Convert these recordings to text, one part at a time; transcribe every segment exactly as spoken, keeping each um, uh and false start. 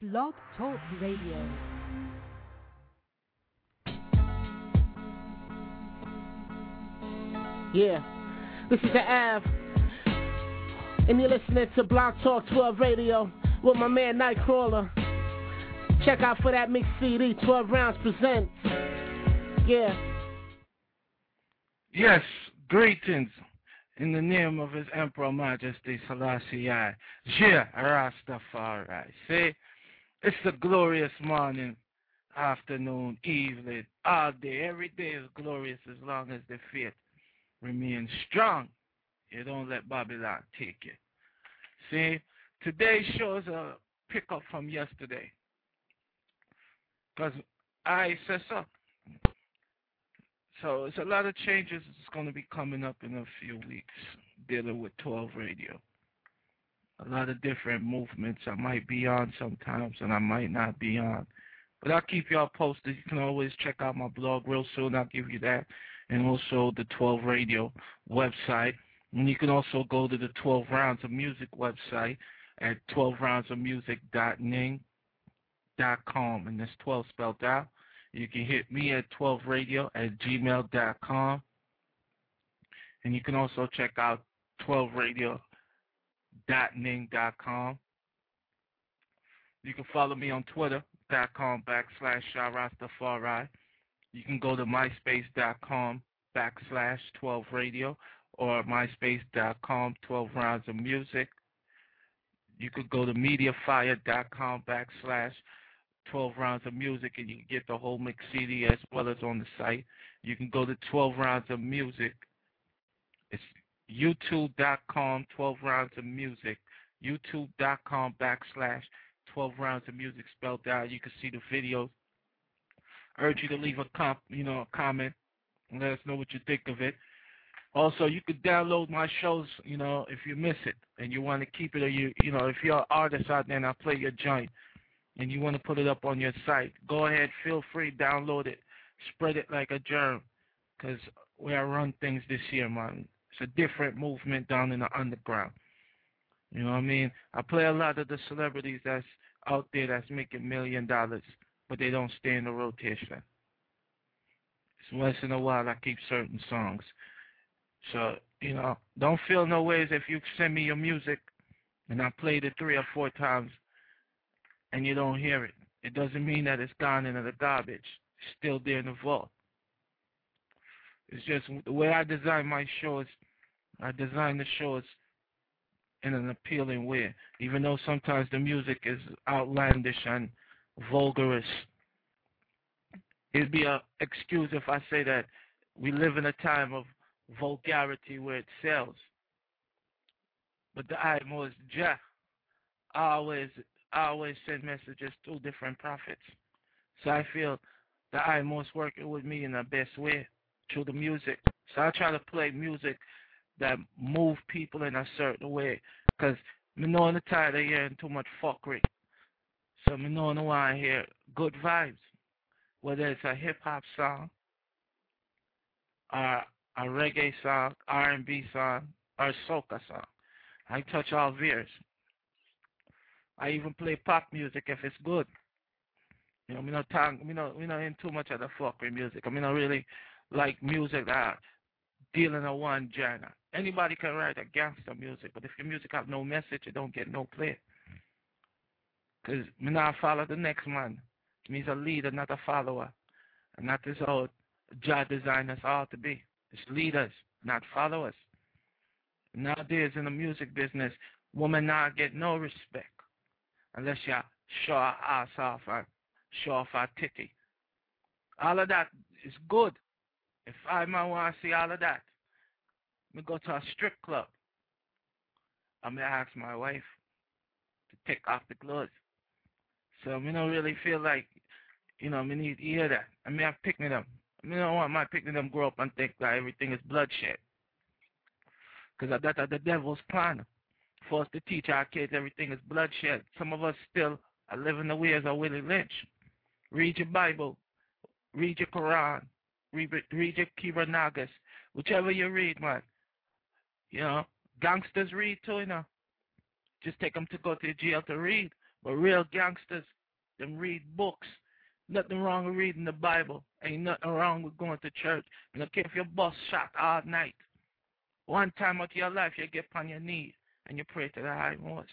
Blog Talk Radio. Yeah, this is the Av, and you're listening to Blog Talk twelve Radio with my man Nightcrawler. Check out for that mixed C D, twelve rounds presents. Yeah. Yes, greetings in the name of His Emperor Majesty Selassie I, Jah Rastafari. See, it's a glorious morning, afternoon, evening, all day. Every day is glorious as long as the faith remains strong. You don't let Babylon take you. See, today's show is a pickup from yesterday. Because I said so. So it's a lot of changes that's going to be coming up in a few weeks dealing with twelve Radio. A lot of different movements. I might be on sometimes and I might not be on. But I'll keep y'all posted. You can always check out my blog real soon. I'll give you that. And also the twelve Radio website. And you can also go to the twelve Rounds of Music website at twelve rounds of music dot ning dot com. And that's twelve spelled out. You can hit me at twelve radio at gmail dot com. And you can also check out twelve radio dot ning dot com. You can follow me on Twitter dot com backslash Rastafari. You can go to myspace dot com backslash twelve radio or myspace dot com twelve rounds of music. You could go to mediafire dot com backslash twelve rounds of music and you can get the whole mix C D as well as on the site. You can go to twelve rounds of music. It's youtube dot com twelve rounds of music. youtube dot com backslash twelve rounds of music spelled out. You can see the videos. I urge you to leave a comp, you know, a comment and let us know what you think of it. Also, you could download my shows, you know, if you miss it and you want to keep it, or you, you know, if you're an artist out there and I play your joint and you want to put it up on your site, go ahead, feel free, download it, spread it like a germ, because where I run things this year, man, it's a different movement down in the underground. You know what I mean? I play a lot of the celebrities that's out there that's making million dollars, but they don't stay in the rotation. It's once in a while I keep certain songs. So, you know, don't feel no ways if you send me your music and I played it three or four times and you don't hear it. It doesn't mean that it's gone into the garbage. It's still there in the vault. It's just the way I design my shows, I design the shows in an appealing way, even though sometimes the music is outlandish and vulgarous. It'd be an excuse if I say that we live in a time of vulgarity where it sells. But the Imo is Jah. I always, I always send messages to different prophets. So I feel the Imo is working with me in the best way through the music. So I try to play music that move people in a certain way. Because I know I'm tired of hearing too much fuckery. So I know I want to hear good vibes. Whether it's a hip-hop song, or a reggae song, R and B song, or a soca song. I touch all veers. I even play pop music if it's good. You know, me not talk, me not, me not in too much of the fuckery music. I mean, I really like music that deal in a one genre. Anybody can write a gangster music, but if your music have no message, it don't get no play. Because me not follow the next man. Me's a leader, not a follower. And that is how Jah designed us all to be. It's leaders, not followers. Nowadays in the music business, women now get no respect unless you show her ass off and show off her titty. All of that is good. If I man want to see all of that, me go to a strip club. I may ask my wife to take off the clothes. So me don't really feel like, you know, me need to hear that. I mean, I'm picking them. I mean, I don't want my picking them grow up and think that everything is bloodshed. Because that's the devil's plan. For us to teach our kids everything is bloodshed. Some of us still are living the ways of Willie Lynch. Read your Bible. Read your Quran. Read, read your Kira Nagas. Whichever you read, man. You know, gangsters read too, you know. Just take them to go to jail to read. But real gangsters, them read books. Nothing wrong with reading the Bible. Ain't nothing wrong with going to church. And okay, if your boss shot all night, one time out of your life, you get on your knees and you pray to the high most.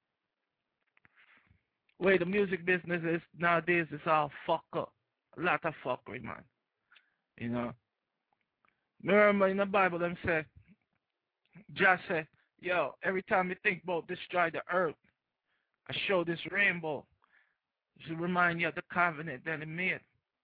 Way the music business is nowadays, it's all fuck up. A lot of fuckery, man. You know. Remember in the Bible, them say, just say, yo, every time you think about destroy the earth, I show this rainbow. It should remind you of the covenant that he made.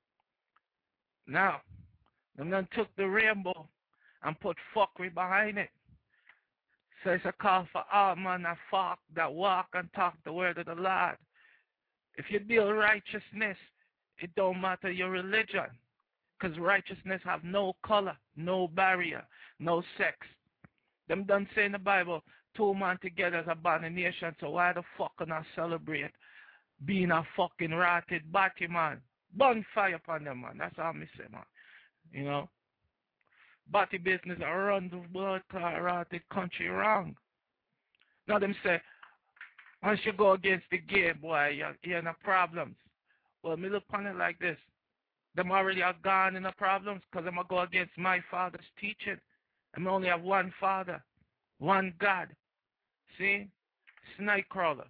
Now, and then took the rainbow and put fuckery behind it. So it's a call for all man that fuck, that walk and talk the word of the Lord. If you deal righteousness, it don't matter your religion. Because righteousness have no color, no barrier, no sex. Them done say in the Bible, two man together as a abomination, so why the fuck can I celebrate being a fucking rotted body, man? Bonfire upon them, man. That's all me say, man. You know? Body business I run the blood clot rotted country wrong. Now them say, once you go against the gay boy, you're, you're in the problems. Well, me look upon it like this. Them already are gone in the problems because I'm going to go against my father's teaching. I only have one father, one God. See? Snake crawler.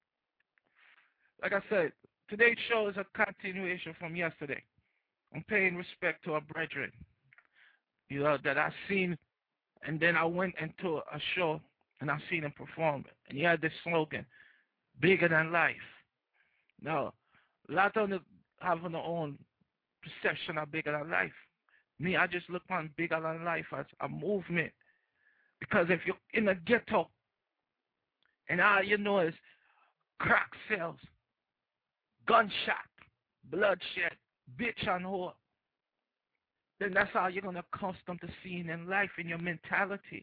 Like I said, today's show is a continuation from yesterday. I'm paying respect to our brethren, you know, that I've seen, and then I went into a show and I've seen him perform. And he had this slogan, bigger than life. Now, a lot of them have their own perception of bigger than life. Me, I just look on bigger than life as a movement. Because if you're in a ghetto and all you know is crack sales, gunshot, bloodshed, bitch and whore, then that's all you're going to accustom to seeing in life, in your mentality.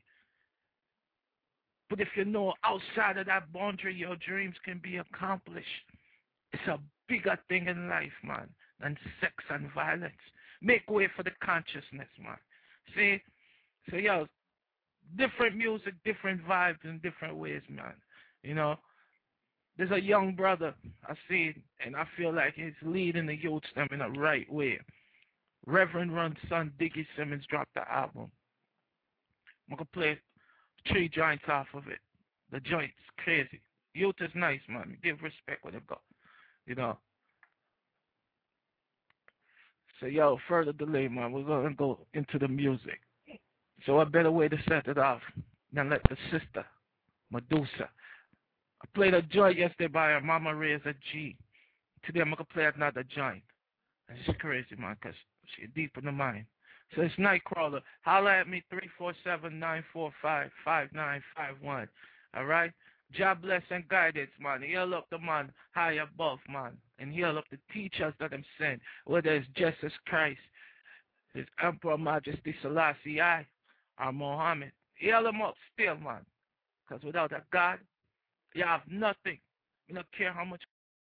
But if you know outside of that boundary, your dreams can be accomplished. It's a bigger thing in life, man, than sex and violence. Make way for the consciousness, man. See? So, yo, different music, different vibes in different ways, man. You know? There's a young brother I see, and I feel like he's leading the youth them in the right way. Reverend Run's son, Diggy Simmons, dropped the album. I'm going to play three joints off of it. The joint's crazy. Youth is nice, man. Give respect when they go. You know. So, yo, further delay, man. We're going to go into the music. So a better way to set it off than let the sister, Medusa. I played a joint yesterday by her Mama Ray's a G. Today I'm going to play another joint. And it's crazy, man, because she's deep in the mind. So it's Nightcrawler. Holla at me, three four seven, nine four five, five nine five one. All right? God bless and guidance, man. Heal up the man high above, man. And heal up the teachers that I'm sent, whether it's Jesus Christ, His Emperor Majesty Selassie I, or Muhammad. Heal them up still, man. Because without a God, you have nothing. You don't care how much.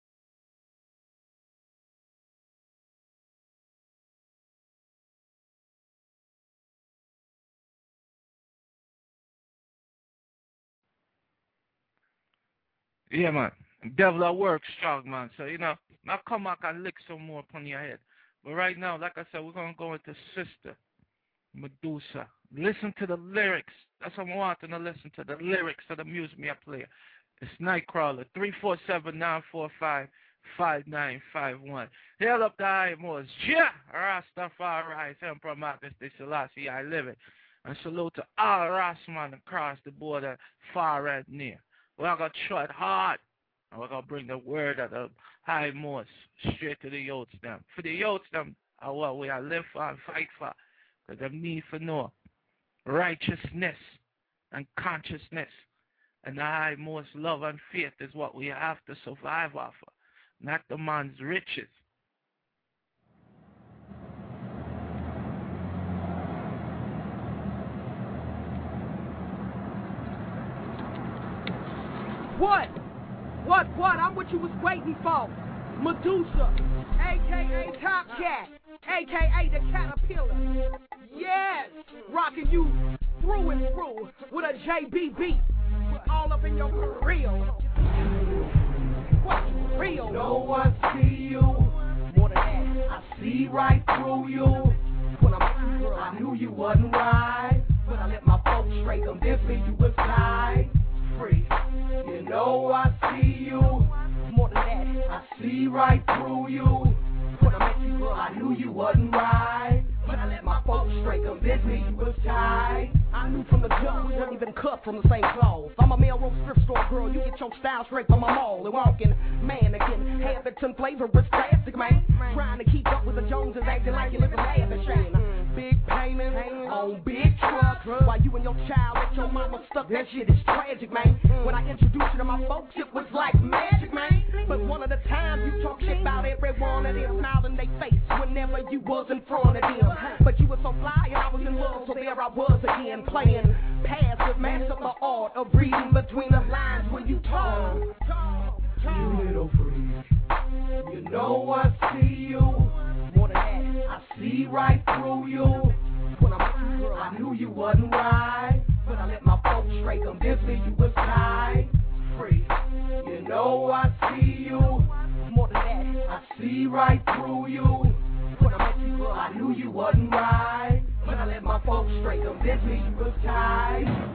Yeah, man. Devil at work strong, man. So, you know, I'll come back and lick some more upon your head. But right now, like I said, we're going to go into Sister Medusa. Listen to the lyrics. That's what I want to listen to, the lyrics of the music I play. It's Nightcrawler, three four seven, nine four five, five nine five one. Hail up the high most. Yeah! Rastafari, Emperor Majesty Selassie, I live it. And salute to all Rastman across the border, far and near. We're going to tread hard. And we're going to bring the word of the high most straight to the youths them. For the youths them are what we are live for and fight for. Because they need to know righteousness and consciousness. And the high most love and faith is what we have to survive off of, not the man's riches. What? What, what? I'm what you was waiting for. Medusa, a k a. Top Cat, a k a the Caterpillar. Yes, rocking you through and through with a J B beat. All up in your grill. What? real. You know I see you. More than that, I see right through you. When I met you, girl, I knew you wasn't right. But I let my folks straight convince me you was tight. Free. You know I see you. More than that, I see right through you. When I met you, girl, I knew you wasn't right. But I let my folks straight convince me you was tight. I knew from the jump we weren't even cut from the same clothes. I'm a Melrose thrift store girl, you get your style straight from my mall. And walking mannequin, Hampton flavor, it's plastic, man. Trying to keep up with the Joneses, acting like you live in laughing shame. Big payment on big trucks, while you and your child let your mama stuck. That shit is tragic, man. When I introduced you to my folks, it was like magic, man. But one of the times you talk shit about everyone of them, smiling they face whenever you was in front of them. But you were so fly and I was in love, so there I was again, playing passive, master the art of reading between the lines when you talk. You little freak, you know I see you. More than that, I see right through you. When I met you, girl, I knew you wasn't right. But I let my folks straight convince me you was tight. Free, you know I see you. More than that, I see right through you. When I met you, girl, I knew you wasn't right. But I let my folks straight convince me you was tight.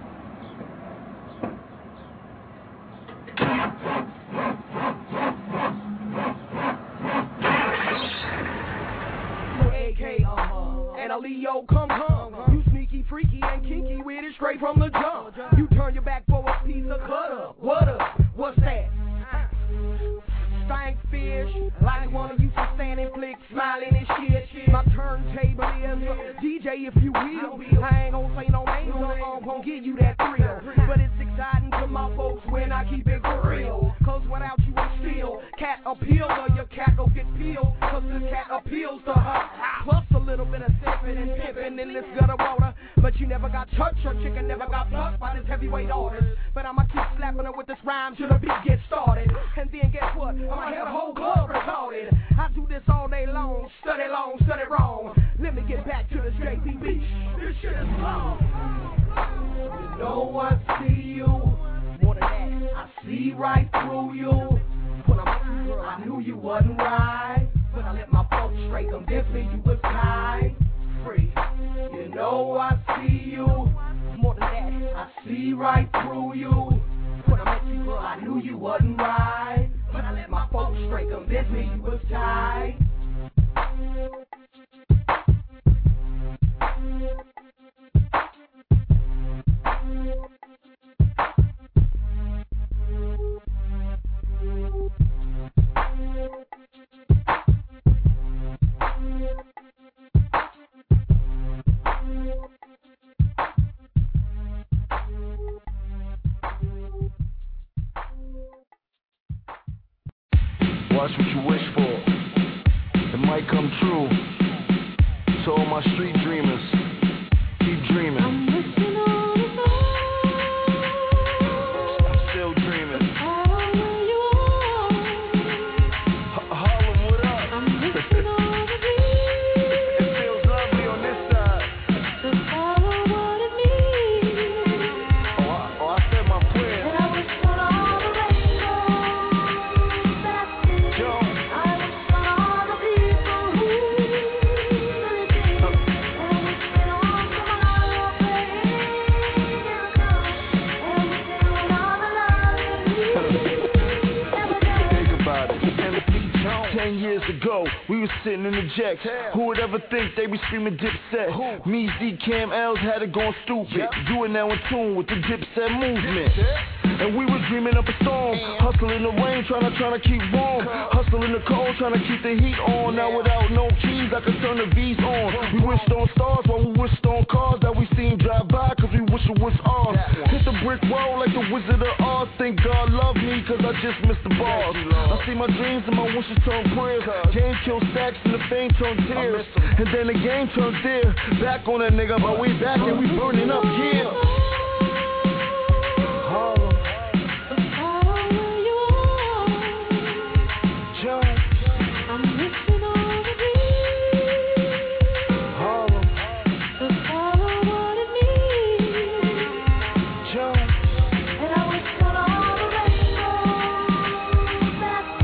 A K, uh-huh. And a Leo, come come. You sneaky, freaky, and kinky with it straight from the jump. You turn your back for a piece of cutter. What up? What's that? Stank fish, like one of you for standing flick, smiling and shit. My turntable is a D J, if you will. I ain't gon' say no names, I'm gon' give you that thrill. But it's exciting to my folks when I keep it for real. Cause without you I'm still cat appeal, or your cat gon' get peeled. Cause this cat appeals to her. Plus a little bit of sipping and pimping in this gutter water. But you never got touched, your chicken never got plucked by this heavyweight artist. But I'ma keep slapping her with this rhyme till the beat gets started. And then guess what? I'ma have the whole club retarded. I do this all day long, study long, study wrong. Let me get back to the J P B. This shit is long. You know I see you. More than that, I see right through you. When I met you, girl, I knew you wasn't right. But I let my folks straight convince me you was tight. Free. You know I see you. More than that, I see right through you. When I met you, girl, I knew you wasn't right. But I let my folks straight convince me you was tight. Watch what you wish for. It might come true. To all my street dreamers, keep dreaming. I'm missing all the night. I'm still dreaming. Where you are. Ha- Harlem, what up? I'm missing all the beats. It feels lovely on this side. To follow what it means. Oh, I, oh, I said my prayer. And I wish for all the rainbows that did. Yo. I wish for all the people who really did. Uh. And I wish it all tomorrow, baby. And I wish it with all the love that we ever did. Think about it. M C Jones. Ten years ago, we was sitting in the jacks. Who would ever think they be screaming Dipset? Me, Z, Cam, L's had it going stupid. Yep. You are now in tune with the Dipset movement. Dipset. And we was dreaming up a storm. Hustling in the rain, trying to, trying to keep warm. Hustling in the cold, trying to keep the heat on. Now without no keys, I could turn the V's on. We wished on stars while we wished on cars that we seen drive by, cause we wish it was ours. Hit the brick wall like the Wizard of Oz. Thank God love me, cause I just missed the bars. I see my dreams and my wishes turn prayers. Game kill stacks and the fame turn tears. And then the game turns there. Back on that nigga, but we back and we burning up here. Harlem. I'm missing all the beats. Harlem. To follow what it means. Jones. And I wish for all the rainbows that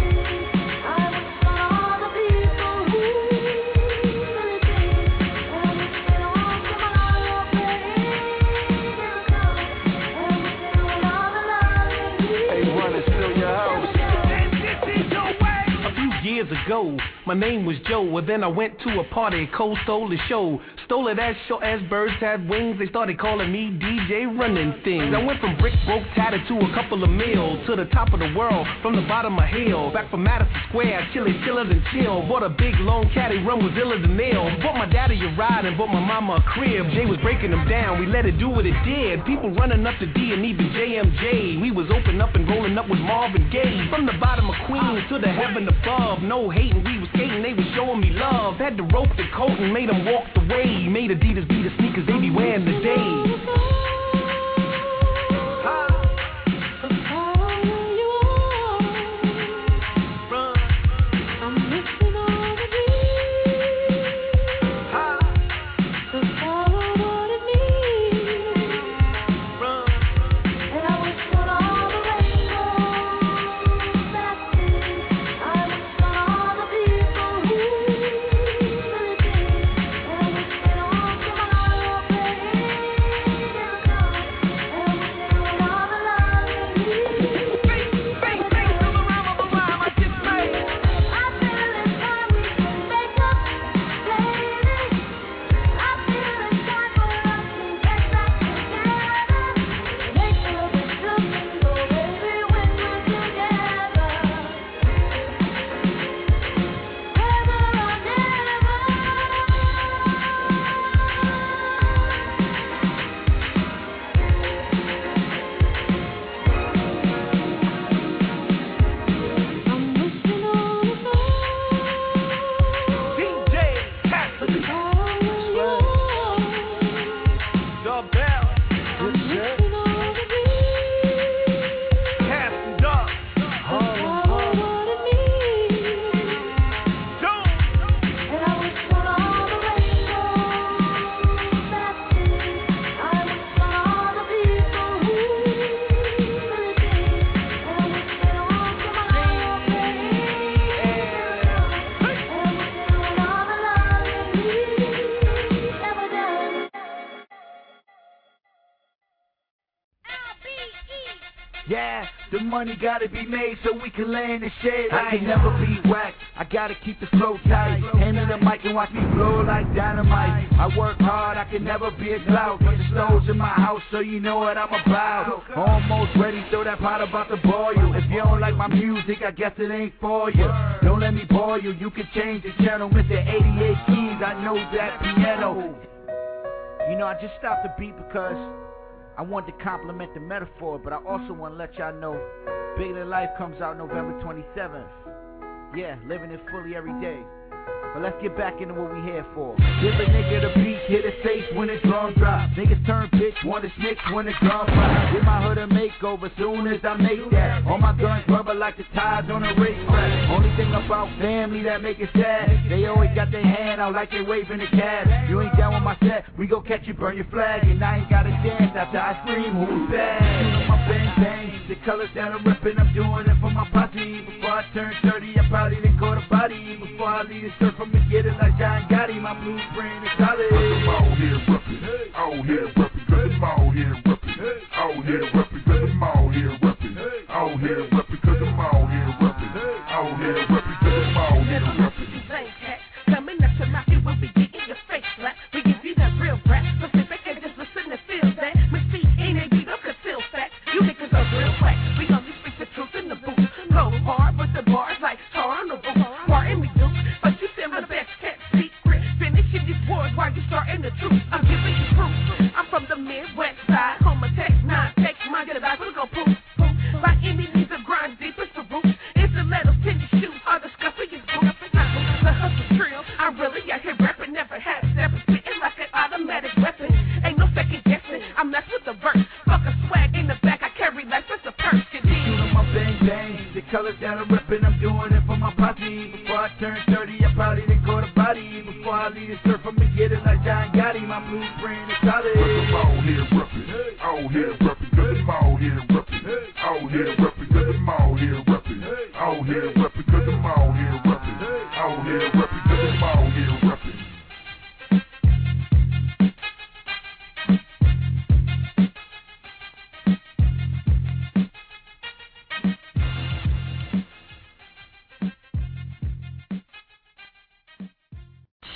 years ago. My name was Joe, well then I went to a party, Cole stole the show. Stole it as short as birds had wings, they started calling me D J Running Things. I went from brick broke tatted to a couple of mil, to the top of the world, from the bottom of hell. Back from Madison Square, chilly, chiller than chill. Bought a big long caddy, rum was iller than nail. Bought my daddy a ride and bought my mama a crib. Jay was breaking them down, we let it do what it did. People running up to D and even J M J. We was open up and rolling up with Marvin Gaye. From the bottom of Queens to the heaven above. No hating, we was skating, they was showing me love. Had to rope the coat and made them walk the way. Made Adidas be the sneakers they be wearing today. Yeah, the money gotta be made so we can lay in the shade. I can never be whacked, I gotta keep the flow tight. Hand me the mic and watch me blow like dynamite. I work hard, I can never be a clout. But the stoves in my house, so you know what I'm about. Almost ready, so that pot about to boil you. If you don't like my music, I guess it ain't for you. Don't let me bore you, you can change the channel. Mister eighty-eight keys, I know that piano. You know, I just stopped the beat because I wanted to compliment the metaphor, but I also want to let y'all know Bigger Than Life comes out November twenty-seventh. Yeah, living it fully every day. But let's get back into what we here for. Give a nigga the beat, hit a safe when the drum drop. Niggas turn bitch, want to snitch when the drum drop. Give my hood a makeover soon as I make that. All my guns rubber like the tires on a racetrack. Only thing about family that make it sad, they always got their hand out like they waving the cab. You ain't down with my set, we gon' catch you, burn your flag. And I ain't gotta dance after I scream, who's bad? You know my bang bang, the colors that I'm ripping, I'm doing it for my posse. Before I turn thirty, I probably done caught a body. Before I leave the surf, I'ma get it like John Gotti. My blueprint is solid. I'm out here reppin', out here reppin', cause I'm out here reppin', out here reppin', cause I'm out here reppin', out here reppin', cause I'm out here reppin', out here reppin', cause I'm out here reppin'. Coming up to knock it, we'll be getting your face slapped. We give you that real rap, specific and just listen and feel that. My feet ain't a beat up, conceal facts. You niggas are real whack. We only speak the truth in the booth. Go hard with the bars like tar on the roof. Pardon me, Duke, but you send the best kept secret. Finishing these wars while you starting the truth. I'm giving you proof. I'm from the Midwest side. Home of Tech nine, Tech mind, get a back, we'll go poof, poof. By any means of grind, deepest the roots. It's the letters, tennis shoes, all the scuffing is boots. The hustle trill, I really out here rapping, never had never spitting like an automatic weapon. Ain't no second guessing, I mess with the verse. Fuck a swag in the back, I carry life as a purse. You know my bang bang, the colors that I'm ripping, I'm doing it for my posse. Before I turn thirty, I probably done caught a body. Before I leave the surf, I'ma get it like John Gotti. My blueprint is solid. I'm out here reppin', out here reppin', cause I'm out here reppin', out here reppin', cause I'm out here reppin', out here reppin', cause I'm out here reppin', out here reppin', cause I'm out here reppin'.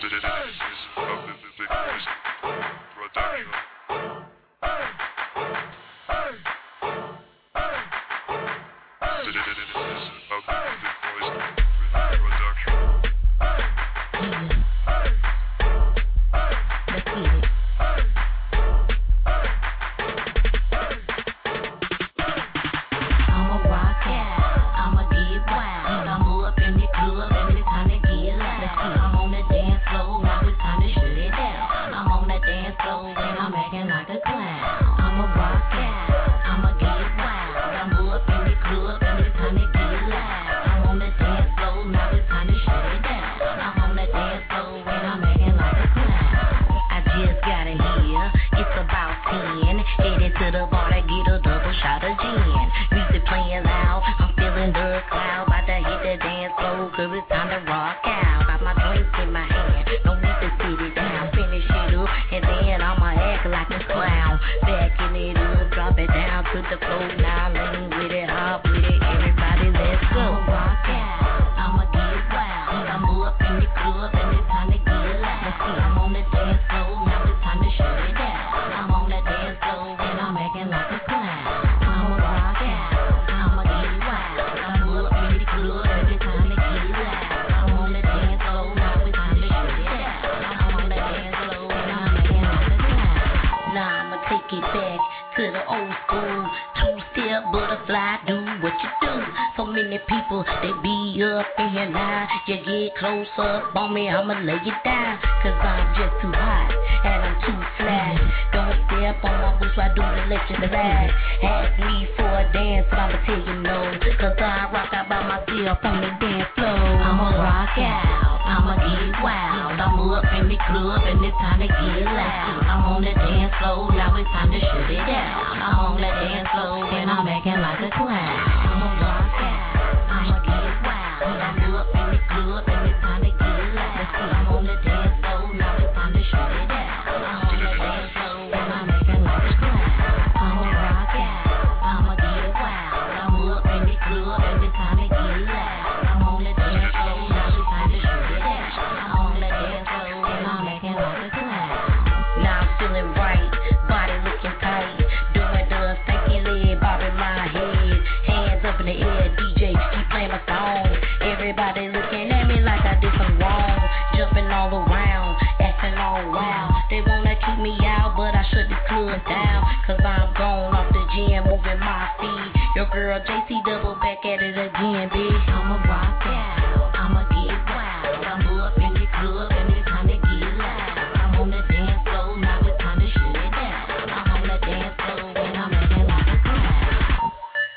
I'ma lay it down, cause I'm just too hot, and I'm too flat. Don't step on my boots, I do the electric slide. Ask me for a dance, but I'ma tell you no, cause I rock out by myself on the dance floor. I'ma rock out, I'ma get wild. I'm up in the club and it's time to get loud. I'm on the dance floor, now it's time to shut it down. I'm on the dance floor and I'm acting like a clown. I'ma rock out, I'ma get wild. I'm up in the club and it's time to get loud. I'm on the dance floor, now it's time to shut it down. I'm on the dance floor and I'm acting like a clown. I'ma rock out, I'ma get wild. I'm up in the club and it's time to get loud. I'm on the dance floor, now it's time to shut it down. I'm on the dance floor and I'm acting like a clown. Now I'm feeling right, body looking tight, doing the stanky leg, bobbing my head, hands up in the air. D J keep playing my song. Everybody looking at me like I did some wrong, jumping all around, acting all wild. They wanna keep me out, but I shut this club down, cause I'm gone off the gym, moving my feet. Your girl J C double back at it again, bitch. I'ma rock out, I'ma get wild. I'm up in the club and it's time to get loud. I'm on the dance floor, now it's time to shut it down. I'm on the dance floor and I'm acting like a clown.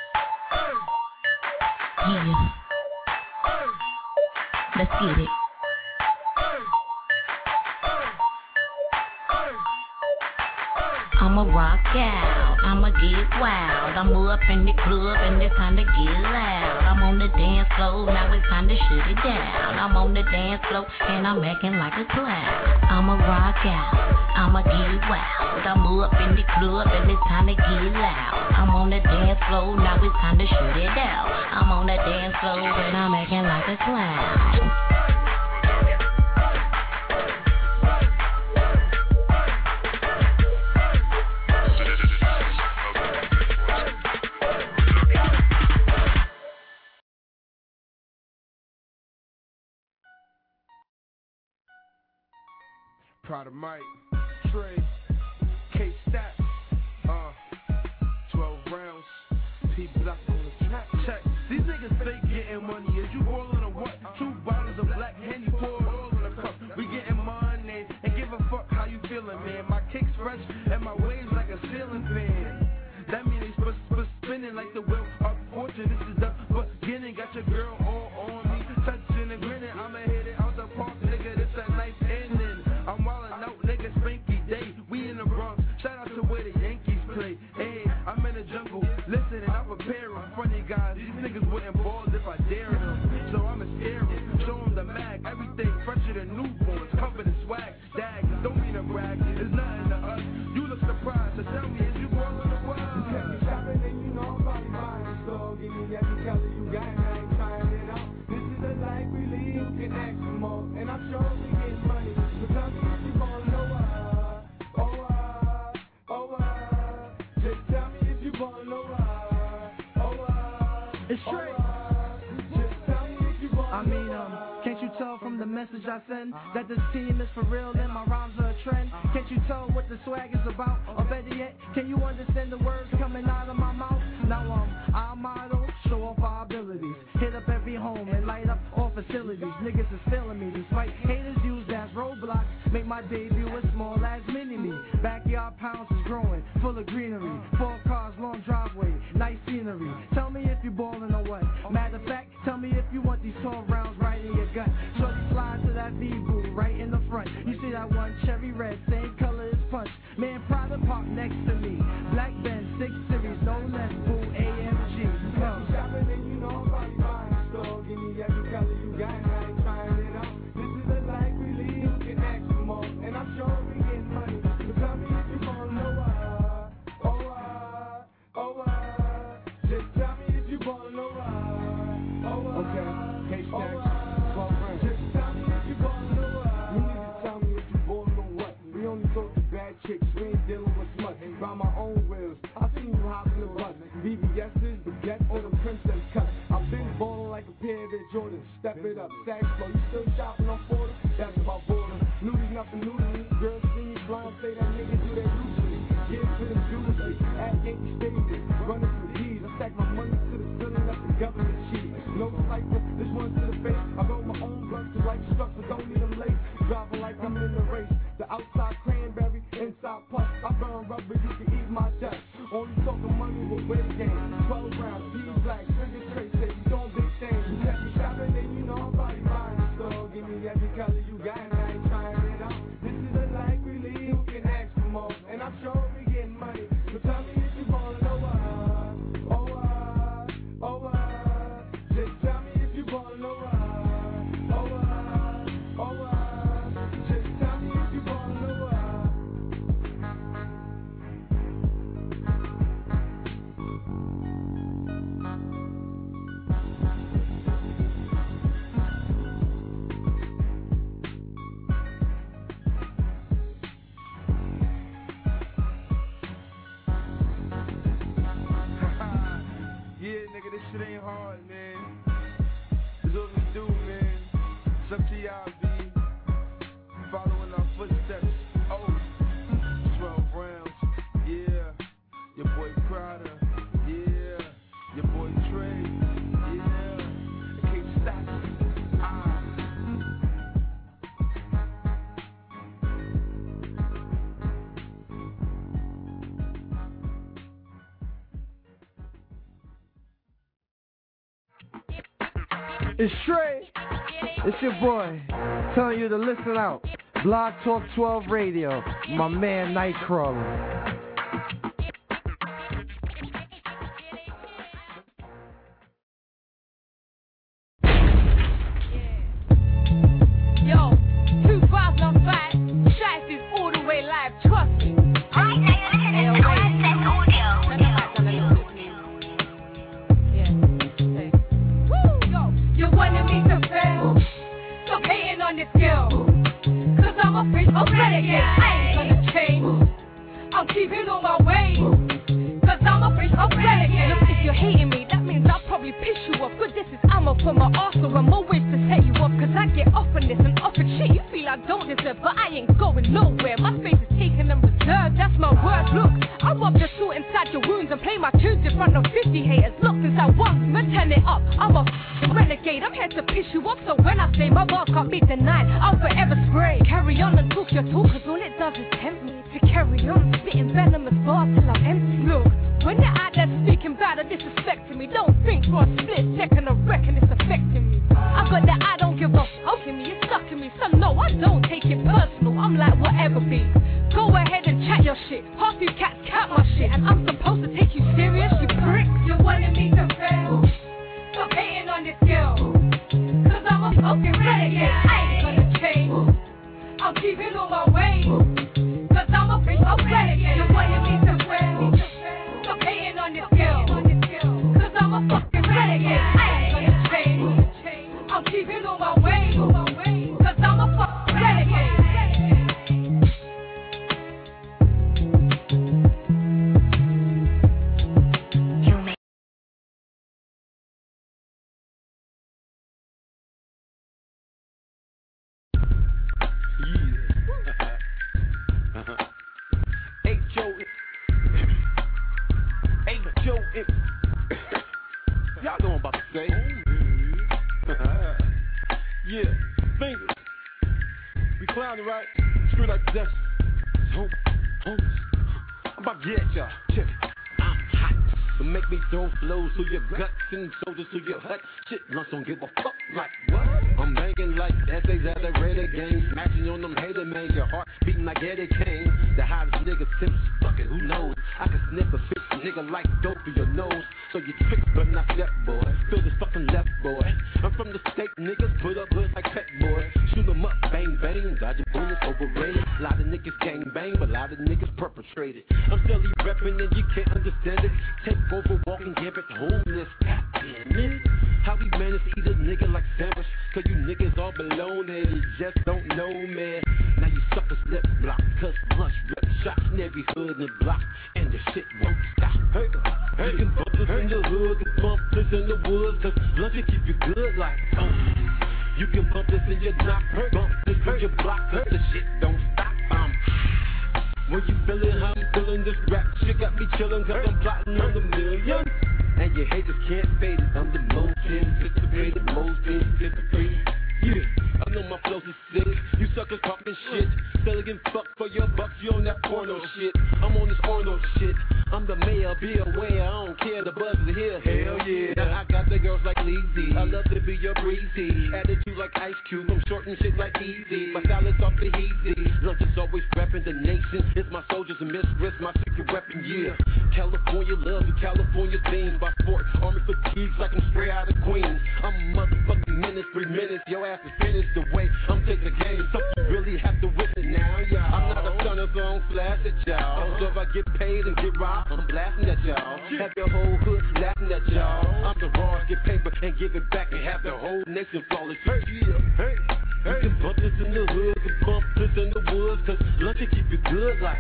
Yeah. Let's get it. I'ma rock out, I'ma get wild. I'm up in the club and it's time to get loud. I'm on the dance floor, now it's time to shut it down. I'm on the dance floor and I'm acting like a clown. I'ma rock out, I'ma get wild. I'm up in the club and it's time to get loud. I'm on the dance floor, now it's time to shut it down. I'm on the dance floor and I'm acting like a clown. Proud of Mike, Trey, K-Stat, uh, twelve rounds, P-Block on the track. Check, these niggas fake getting money. Is you rolling or what? Two bottles of black Henny poured all in a cup. We getting money, and give a fuck how you feeling, man. My kicks fresh, and my waves like a ceiling fan. That mean they sp- sp- spinning like the wheel of fortune. This is the beginning, got your girl all on me, touching and grinning. I'ma hit it out the park, nigga, this a nice ending. I'm wildin' out, nigga, spanky day. We in the Bronx, shout out to where the Yankees play. Hey, I'm in the jungle, listening, I'm preparing. Funny guys, these niggas wouldn't ball if I dare them. So I'ma scare them, show them the mag. Everything fresher than newborns, covered in swag. Dag, don't mean to brag, there's nothing to us. You look surprised, so tell me, is you ballin' or what? You catch me shopping and you know I'm about mine. So give me every color you got and I ain't trying it out. This is the life we live, you can ask for more. And I'm sure we get money. I mean, um, can't you tell from the message I send that this team is for real and my rhymes are a trend? Can't you tell what the swag is about? Or better yet, can you understand the words coming out of my mouth? Now, um, our motto, show off our abilities. Hit up every home and light up all facilities. Niggas is feeling me despite haters use as roadblocks. Make my debut as small as mini-me. Backyard pounds is growing, full of greenery. Four cars, long driveway, nice scenery. Tell me if you ballin' or what. Matter of fact, tell me if you want these twelve rounds right in your gut. Shorty slide to that V-boo right in the front. You see that one cherry red, same color as punch. Man, private park next to me. Black Benz, six series, no less, boo, A M G. Come. Shopping and you know I'm buying store. Give me every color you got, and I ain't trying it out. This is the life we live, you can ask for more. And I'm sure we get money. So tell me if you wanna know why. Oh, why? Oh, why? Just tell me if you wanna know why. Oh, why? Okay, K-Stack, twelve rounds. Just tell me if you wanna know why. You need to tell me if you wanna know what. We only talk to bad chicks, we ain't dealing with smut. By my own wheels, I seen you hop in the bus. B B S's, baguette on the princess cut. I've been ballin' like a pair of their Jordans. Step it up, sack flow. You still shopping on Porter? That's about border. Nudie's nothing new to me. Girls see me blind, say that nigga do that usually. Get to the Tuesday, at Yankee Stadium. Running for D's, I stack my money to the ceiling, that's the government cheese. No cipher, this one to the face. I roll my own blunts to like structure, don't need them late. Driving like I'm in the race. The outside cranberry, inside puff. I burn rubber, you can eat my dust. Only talking money with weight gain. twelve rounds, P black, trigger trace, say you doing big things. You catch me shopping, then you know I'm body buying the store. Give me every color you got, and I ain't trying it out. This is the life we live, you can ask for more. And I'm sure we getting money, so tell me if you wanna know why. Oh, why? Oh, why? Just tell me if you wanna know why. Oh, why? Oh, why? Just tell me if you wanna know why. Yeah, nigga, this shit ain't hard, man. It's what we do, man. It's up to y'all, B. Following our footsteps. Oh, twelve rounds. Yeah. Your boy Prada. Yeah. Your boy Trey. Yeah. It can't stop. Ah. It's Trey. It's your boy. Telling you to listen out. Blog Talk twelve Radio. My man Nightcrawler. Yo, two thousand five, Shice is all the way live, trust me. You wanted me to fail, so hating on this girl. Cause I'm a bitch, I'm renegade, I ain't gonna change. I'm keeping on my way, cause I'm a bitch, I'm renegade. Look, if you're hating me, that means I'll probably piss you off. But this is ammo for my arsenal and more ways to set you off. Cause I get off on this and off of shit you feel I don't deserve. But I ain't going nowhere, my space is taken and reserved. That's my word, look, I rub the salt inside your wounds and play my tunes in front of fifty haters. Look, since I won, man, turn it up, I'm a f***ing renegade. I'm here to piss you off, so when I say my bar can't be denied, I'll forever spray. Carry on and talk your talk, cause all it does is tempt me to carry on, spitting venomous bars till I'm empty. Look, when they're out there speaking bad or disrespecting me, don't think for a split second I reckon it's affecting me. I got that I don't give a fuck in me, it's stuck in me, so no, I don't take it personal, I'm like whatever be. Go ahead and chat your shit, half you cats cat my shit, and I'm supposed to take you serious, you prick. You wanted me to fail, stop hating on this girl, cause I'm a fucking renegade, I ain't gonna change. I'm keeping on my way, cause I'm a bitch, I'm renegade. You wanted me to fail, stop hating on this girl, cause I'm a fucking renegade, I ain't gonna change. I'm keeping on my way, cause I'm a fucking renegade. Yeah, fingers. We clowning, right? Straight like possession. So, homies. I'm about to get y'all. Check it. I'm hot. So make me throw flows through your guts and shoulders through your hut. Shit, lunch don't give a fuck. Like what? I'm banging like essays at a Raider game. Smashing on them hater man. Your heart beating like Eddie Kane. The hottest nigga since fucking who knows? I can sniff a bitch nigga like dope through your nose. So you trick but not step boy. Feel this fucking left boy. I'm from the state niggas put up hoods like pet boy. Shoot them up, bang bang. Dodging bullets overrated. A lot of niggas gang bang, but a lot of niggas perpetrated. I'm still reppin' and you can't understand it. Take over, walk and give it homeless. Goddamn it. How we manage to eat a nigga like sandwich? Cause you niggas all below there, you just don't know, man. Now you suckers lip block, cause lunch rip shots in every hood and block, and the shit won't stop. Hey, hey, you can bump this hey. in the hood, can bump this in the woods, cause lunch will keep you good like, oh. You can bump this in your knock, hey. bump this hey. in your block, cause hey. the shit don't stop. Um, when you feelin' how I'm feelin', this rap shit got me chillin', cause hey. I'm plotting on the million. And your haters can't fade it. I'm the most anticipated, most anticipated. Yeah, I know my flows is sick. You suckers talking shit. Still getting fucked for your bucks. You on that porno shit. I'm on this porno shit. I'm the mayor, be aware. I don't care, the buzz is here. Hell yeah. I got the girls like Lizzie. I love to be your breezy. Attitude like Ice Cube. I'm short and shit like Easy. My style is off the easy. Lunch is always reppin' the nation. It's my soldiers and mistress, my secret weapon, yeah. California love you, California themes. By sport, army fatigues like I'm straight out of Queens. I'm a motherfucking menace, three minutes. Your ass is finished the way I'm taking the game. So you really have to witness now, y'all. I'm not a stunner, so I don't flash at y'all. So if I get paid and get robbed, I'm blasting at y'all. Have your whole hood laughing at y'all. I'm the raw, get paper and give it back and have the whole nation flawless. Hey, yeah, hey, hey. You can bump this in the hood, you can bump this in the woods, cause lunch will keep you good like.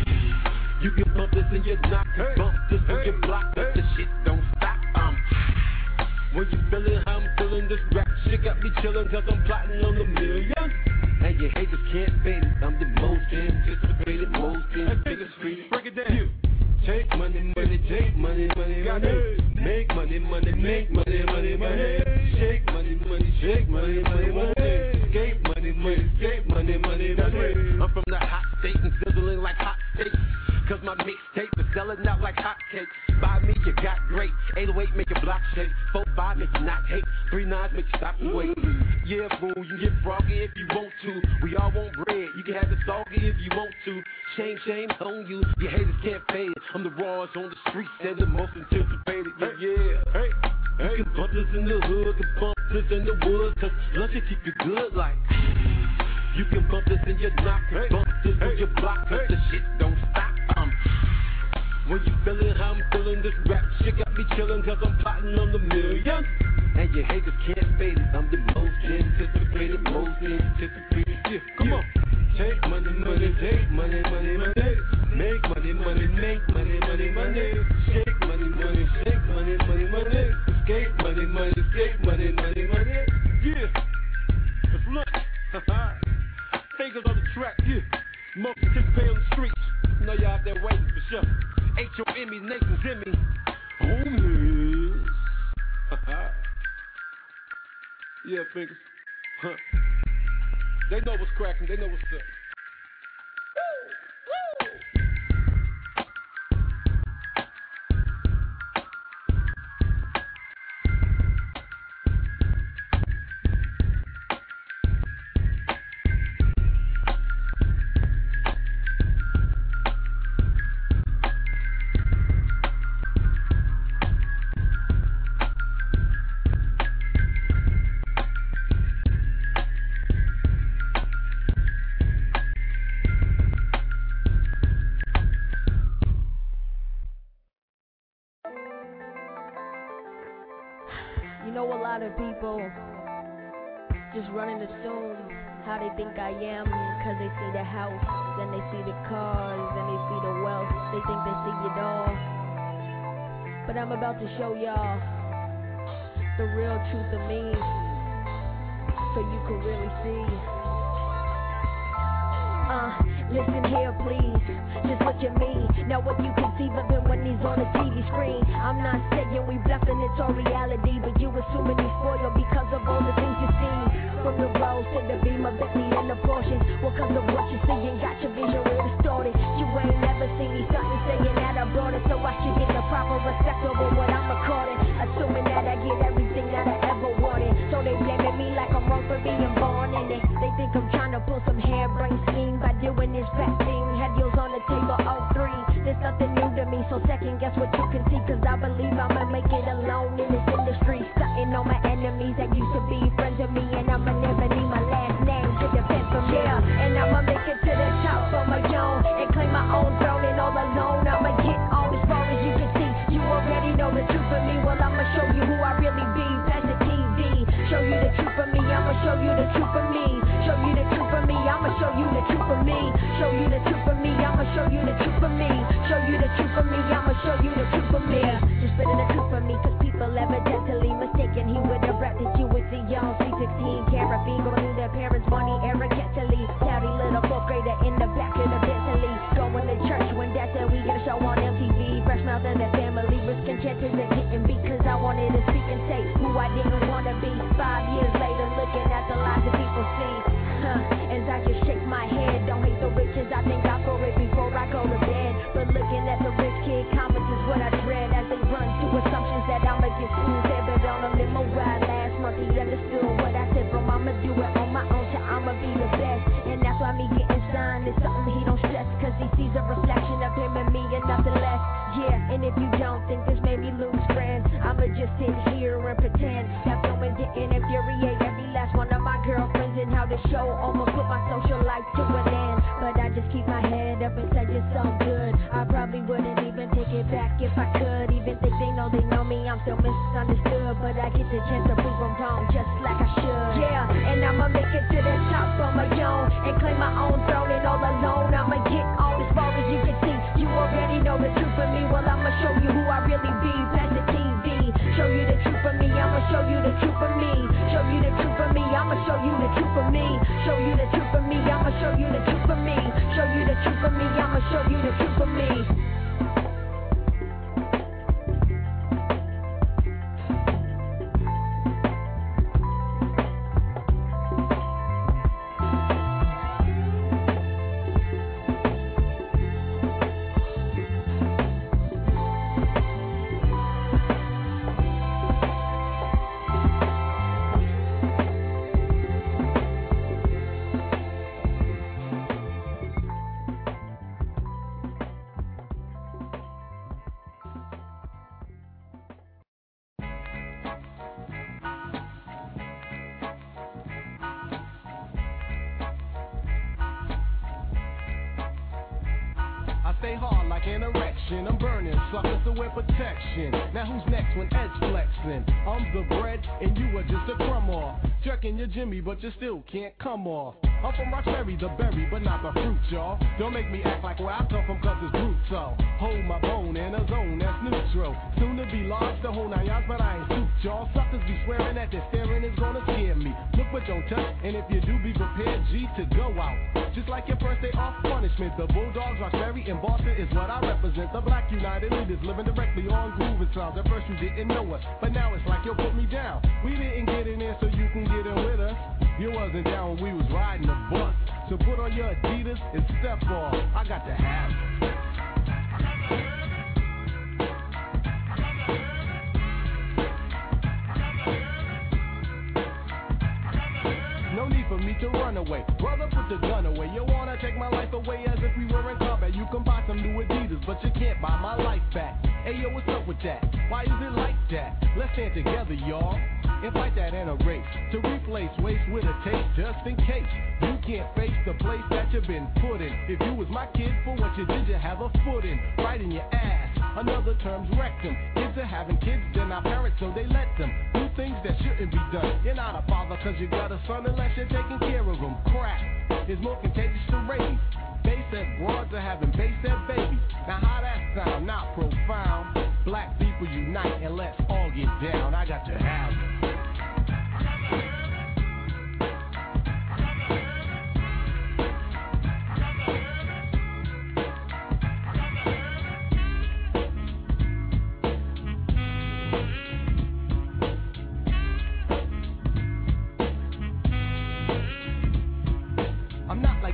You can bump this in your knock, hey. bump this in hey. your block, hey. the shit don't stop. Um, when you feelin' how I'm feelin', this rap shit got me chillin', cause I'm plotting on the million. And your haters can't fade it. I'm the most anticipated, most anticipated street. Break it down. You. Take money, money, take money, money, money. Make money, money, make money, money, money. Shake money, money, shake money, money, money. Escape money, money, escape money, money, money. I'm from the hot state and sizzling like hot steaks. Cause my mixtape is selling out like hotcakes. By me, you got great. eight oh eight make your block shake. four five make you not hate. three nines make you stop and wait. Yeah, fool, you can get froggy if you want to. We all want bread. You can have the soggy if you want to. Shame, shame on you. Your haters can't fade it. I'm the rawest on the streets and the most anticipated. Yeah, yeah. Hey, hey. You can bump this in the hood, can bump this in the woods, cause lunch will keep you good like. You can bump this in your knock, hey. bump this hey. in your block, cause hey. the shit don't stop. Um, when you feelin' how I'm feelin', this rap shit got me chillin', cause I'm plotting on the million. And your haters can't fade it. I'm the most anticipated, most anticipated. Yeah, come yeah. on. Take money, money, take money, money, money. Make money, money, make money, money, money. Shake money, money, shake money, money, money. Escape money, money, escape money, money, money. Yeah, it's lunch. Fingers on the track, yeah. Most participate on the streets. You know y'all out there waiting for sure. H O M E, Nathan's in me. Homies. Yeah, fingers. Huh. They know what's cracking. They know what's up. Woo! Woo! People just running assume how they think I am, cause they see the house, then they see the cars, then they see the wealth, they think they see it all. But I'm about to show y'all the real truth of me, so you can really see. Uh, listen here please, just look at me. Now what you can see but then when he's on the T V screen, I'm not saying we bluffing, it's all reality, but you assuming he's spoiled because of all the things you see. From the wanted to be my Bentley and the Porsche. Well, cause of what you see and got your vision real distorted. You ain't never seen me starting saying that I brought it, so I should get the proper respect over what I'm recording. Assuming that I get everything that I ever wanted. So they blaming me like I'm wrong for being born in it. They think I'm trying to pull some harebrained scheme by doing this back thing. Had deals on the table, oh three. There's nothing new to me, so second guess what you can see. Cause I believe I'ma make it alone in this industry. Stunting on my enemies that used to be friends with me. And I'ma never need my last name to defend from here. And I'ma make it to the top on my own and claim my own throne. And all alone I'ma get on as far as you can see. You already know the truth of me. Well, I'ma show you who I really be. Past the T V, show you the truth of me. I'ma show you the truth of me. Show you the truth of me. I'ma show you the truth of me. Show you the truth of me. I'ma show you the truth of me. Show you the truth of me. I'ma show you the truth of me. Just spitting the truth of me, cause people evidently mistaken. He would have rapped that you would see young C sixteen Caribbean going through their parents' money. Eric Ketley, touty little fourth grader in the back of the Bentley. Going to church when dad said we get a show on M T V. Fresh mouth and their family risking chances of getting beat. Cause I wanted to speak and say who I didn't want to be. Five years later, looking at the lies that people see. Huh, as I just shake my head, don't hate the riches, I thank God for it before I go to bed. But looking at the rich kid comments is what I dread, as they run through assumptions that I'ma get screwed. There, but on a limo ride last month, he understood what I said from I'ma do it on my own till I'ma be the best. And that's why me getting signed is something he don't stress, cause he sees a reflection of him and me and nothing less. Yeah, and if you don't think this made me lose friends, I'ma just sit here and pretend that filming didn't infuriate every last one of my girlfriends, and how the show almost put my social life to an end. But I just keep my head up and say it's so good. I probably wouldn't even take it back if I could. Even think they know they know me, I'm still misunderstood. But I get the chance to prove I'm wrong just like I should. Yeah, and I'ma make it to the top on my own and claim my own throne. And all alone I'ma get on as far as you can see. You already know the truth of me. Well, I'ma show you who I really be. Past the T V, show you the truth of me. I'ma show you the truth of me. Show you the truth of me. I'ma show you the truth of me. Show you the truth of me. I'ma show you the truth of me. Show you the truth of me. I'ma show you the truth of me. Stay hard like an erection. I'm burning suckers to wear protection. Now who's next when Ed's flexing? I'm the bread and you are just a crumb off. Jerking your Jimmy but you still can't come off. I'm from Roxbury, the berry, but not the fruit, y'all. Don't make me act like where I come from cause it's brutal. Hold my bone in a zone that's neutral. Soon to be large, the whole nine yards, but I ain't suit, y'all. Suckers be swearing that their staring is gonna scare me. Look but don't touch, and if you do be prepared, G, to go out. Just like your first day off punishment, the Bulldogs, Roxbury, and Boston is what I represent. The Black United Leaders living directly on grooving sounds. At first you didn't know us, but now it's like you put me down. We didn't get in there so you can get in with us. You wasn't down when we was riding the bus. So put on your Adidas and step off. I got to have it. No need for me to run away. Brother, put the gun away. You wanna take my life away as if we were in combat. You can buy some new Adidas, but you can't buy my life back. Hey yo, what's up with that? Why is it like that? Let's stand together, y'all, and fight that in a race. To replace waste with a taste, just in case you can't face the place that you've been put in. If you was my kid, for what you did, you have a foot in. Right in your ass. Another term's rectum. Kids are having kids, they're not parents, so they let them do things that shouldn't be done. You're not a father cause you got a son unless you're taking care of him. Crap is more contagious than rabies. They said broads are having base said babies. Now how that sound? Not profound. Black people unite and let's all get down. I got to have it.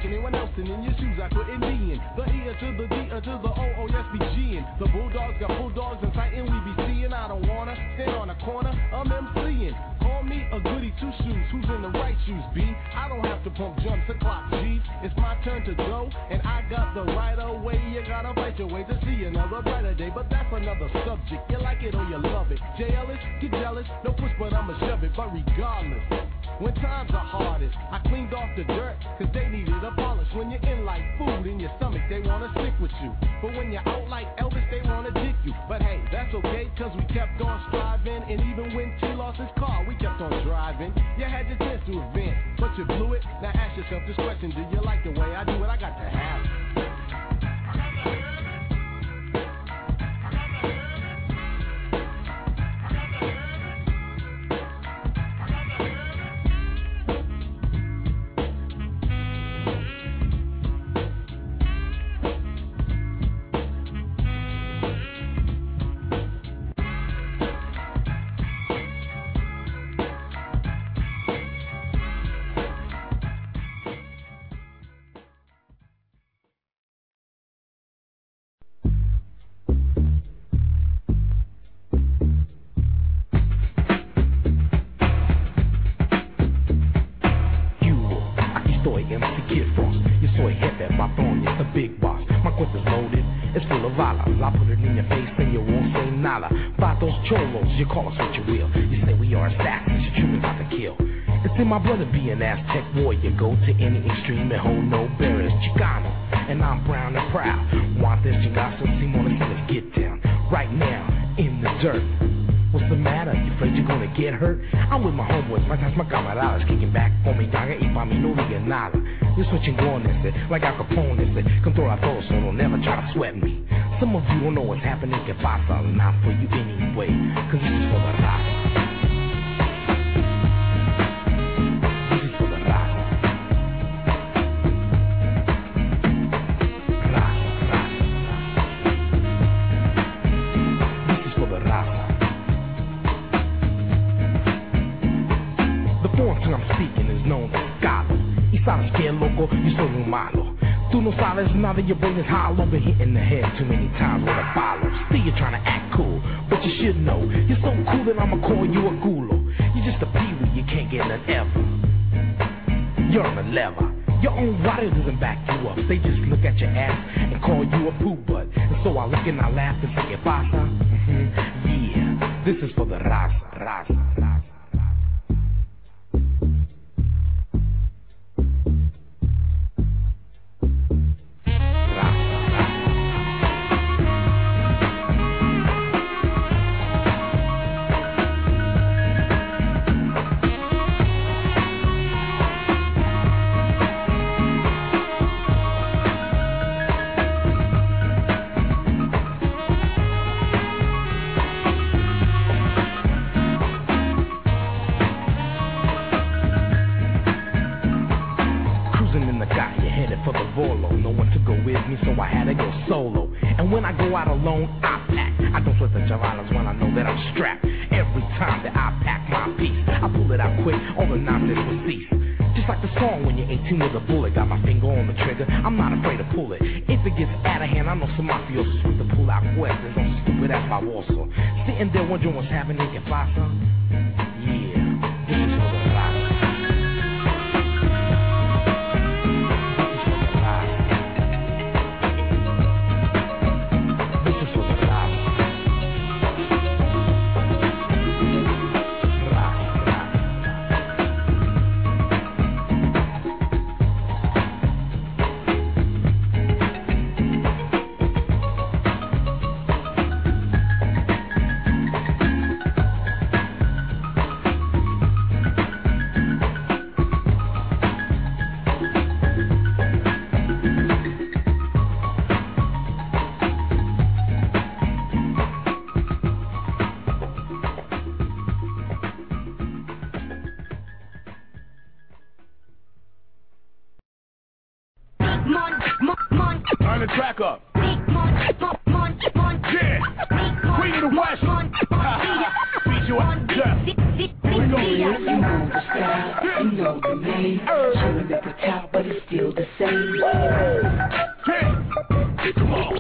anyone else in your shoes I couldn't be in. The E to the D to the O, oh yes, be G-in'. The Bulldogs got bulldogs and fighting, we be seeing. I don't wanna stand on a corner, I'm MCing. Call me a goody two shoes, who's in the right shoes, B? I don't have to pump jumps to clock G. It's my turn to go, and I got the right of way. You gotta fight your way to see another brighter day, but that's another subject. You like it or you love it. J L S, get jealous, no push but I'ma shove it. But regardless, when times are hardest, I cleaned off the dirt, cause they needed a polish. When you're in like food in your stomach, they wanna stick with you. But when you're out like Elvis, they wanna dick you. But hey, that's okay, cause we kept on striving. And even when T lost his car, we kept on driving. You had your chance to advance, but you blew it. Now ask yourself this question, do you like the way I do it? I got to have it. Cholos, you call us what you will. You say we are assassins, you choose not to kill. It's in my blood to be an Aztec warrior. Go to any extreme and hold no barriers. Chicano, and I'm brown and proud. Want this chingazo, Simona, so let's get down. Right now, in the dirt. What's the matter? You afraid you're gonna get hurt? I'm with my homeboys, my times, my camaradas, kicking back on mi daga y pa' mi no diga nada. You're switching on this, like Al Capone is it. Control a todo, so don't never try to sweat me. Some of you don't know what's happening, que pasa, not for you anyway, cause this is for the raza. This is for the raza. Raza, raza. This is for the raza. The foreign tongue I'm speaking is known as Galo. Y sabes que loco, yo soy un malo. Tú no sabes nada, your brain is hollow. Been hit in the head too many times with a follow. See you're trying to act cool, but you should know you're so cool that I'ma call you a gulo. You're just a peewee, you can't get none ever. You're on a lever. Your own body doesn't back you up. They just look at your ass and call you a poo butt. And so I look and I laugh and say, ¿qué pasa? Mm-hmm. Yeah, this is for the raza, raza, raza. Alone, I pack. I don't sweat the javalas when I know that I'm strapped. Every time that I pack my piece, I pull it out quick, all the nonsense will cease. Just like the song when you're eighteen with a bullet, got my finger on the trigger, I'm not afraid to pull it. If it gets out of hand, I know some mafiosos with the pull out questions on stupid ass my also. Sitting there wondering what's happening, can fly some? Yeah, this is for the raza. Turn the track up. Yeah. Queen of the West. Beat you up. Yeah. You know the style, you know the name. Chillin' at the top, but it's still the same. Come on.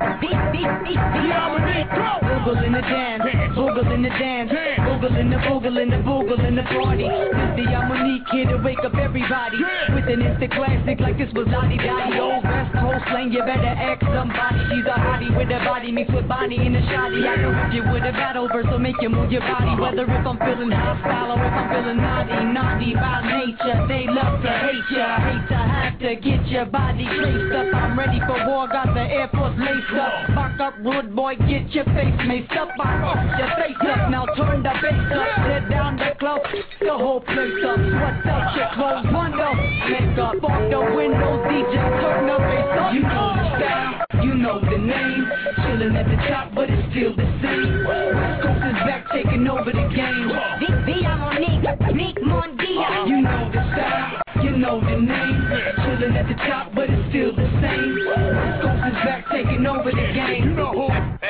Boogle in the dance, boogle in the dance, boogle in the boogle in the boogle in the party. This the Amonique here to wake up everybody with an instant classic like this was Lottie Dottie. Old West Coast slang, you better ask somebody. She's a hottie with a body mixed with Bonnie in the shoddy. I can whip you with a battle verse, so make you move your body. Whether if I'm feeling hostile or if I'm feeling naughty, naughty by nature. They love to hate ya, hate to have to get your body laced up. I'm ready for war, got the Air Force laced up. Back up, rude boy, get your face maced up. I up your face up, now turn the bass up. Tear down the club, the whole place up. What's up, your clothes, window, make up off the windows, D J, turn the bass up. You know the style, you know the name. Chillin' at the top, but it's still the same. West Coast is back, taking over the game. Via Monique, Nick Mondia. You know the style, you know the name. Chillin' at the top, but it's still the same. West Coast is back, taking over the game. You know who?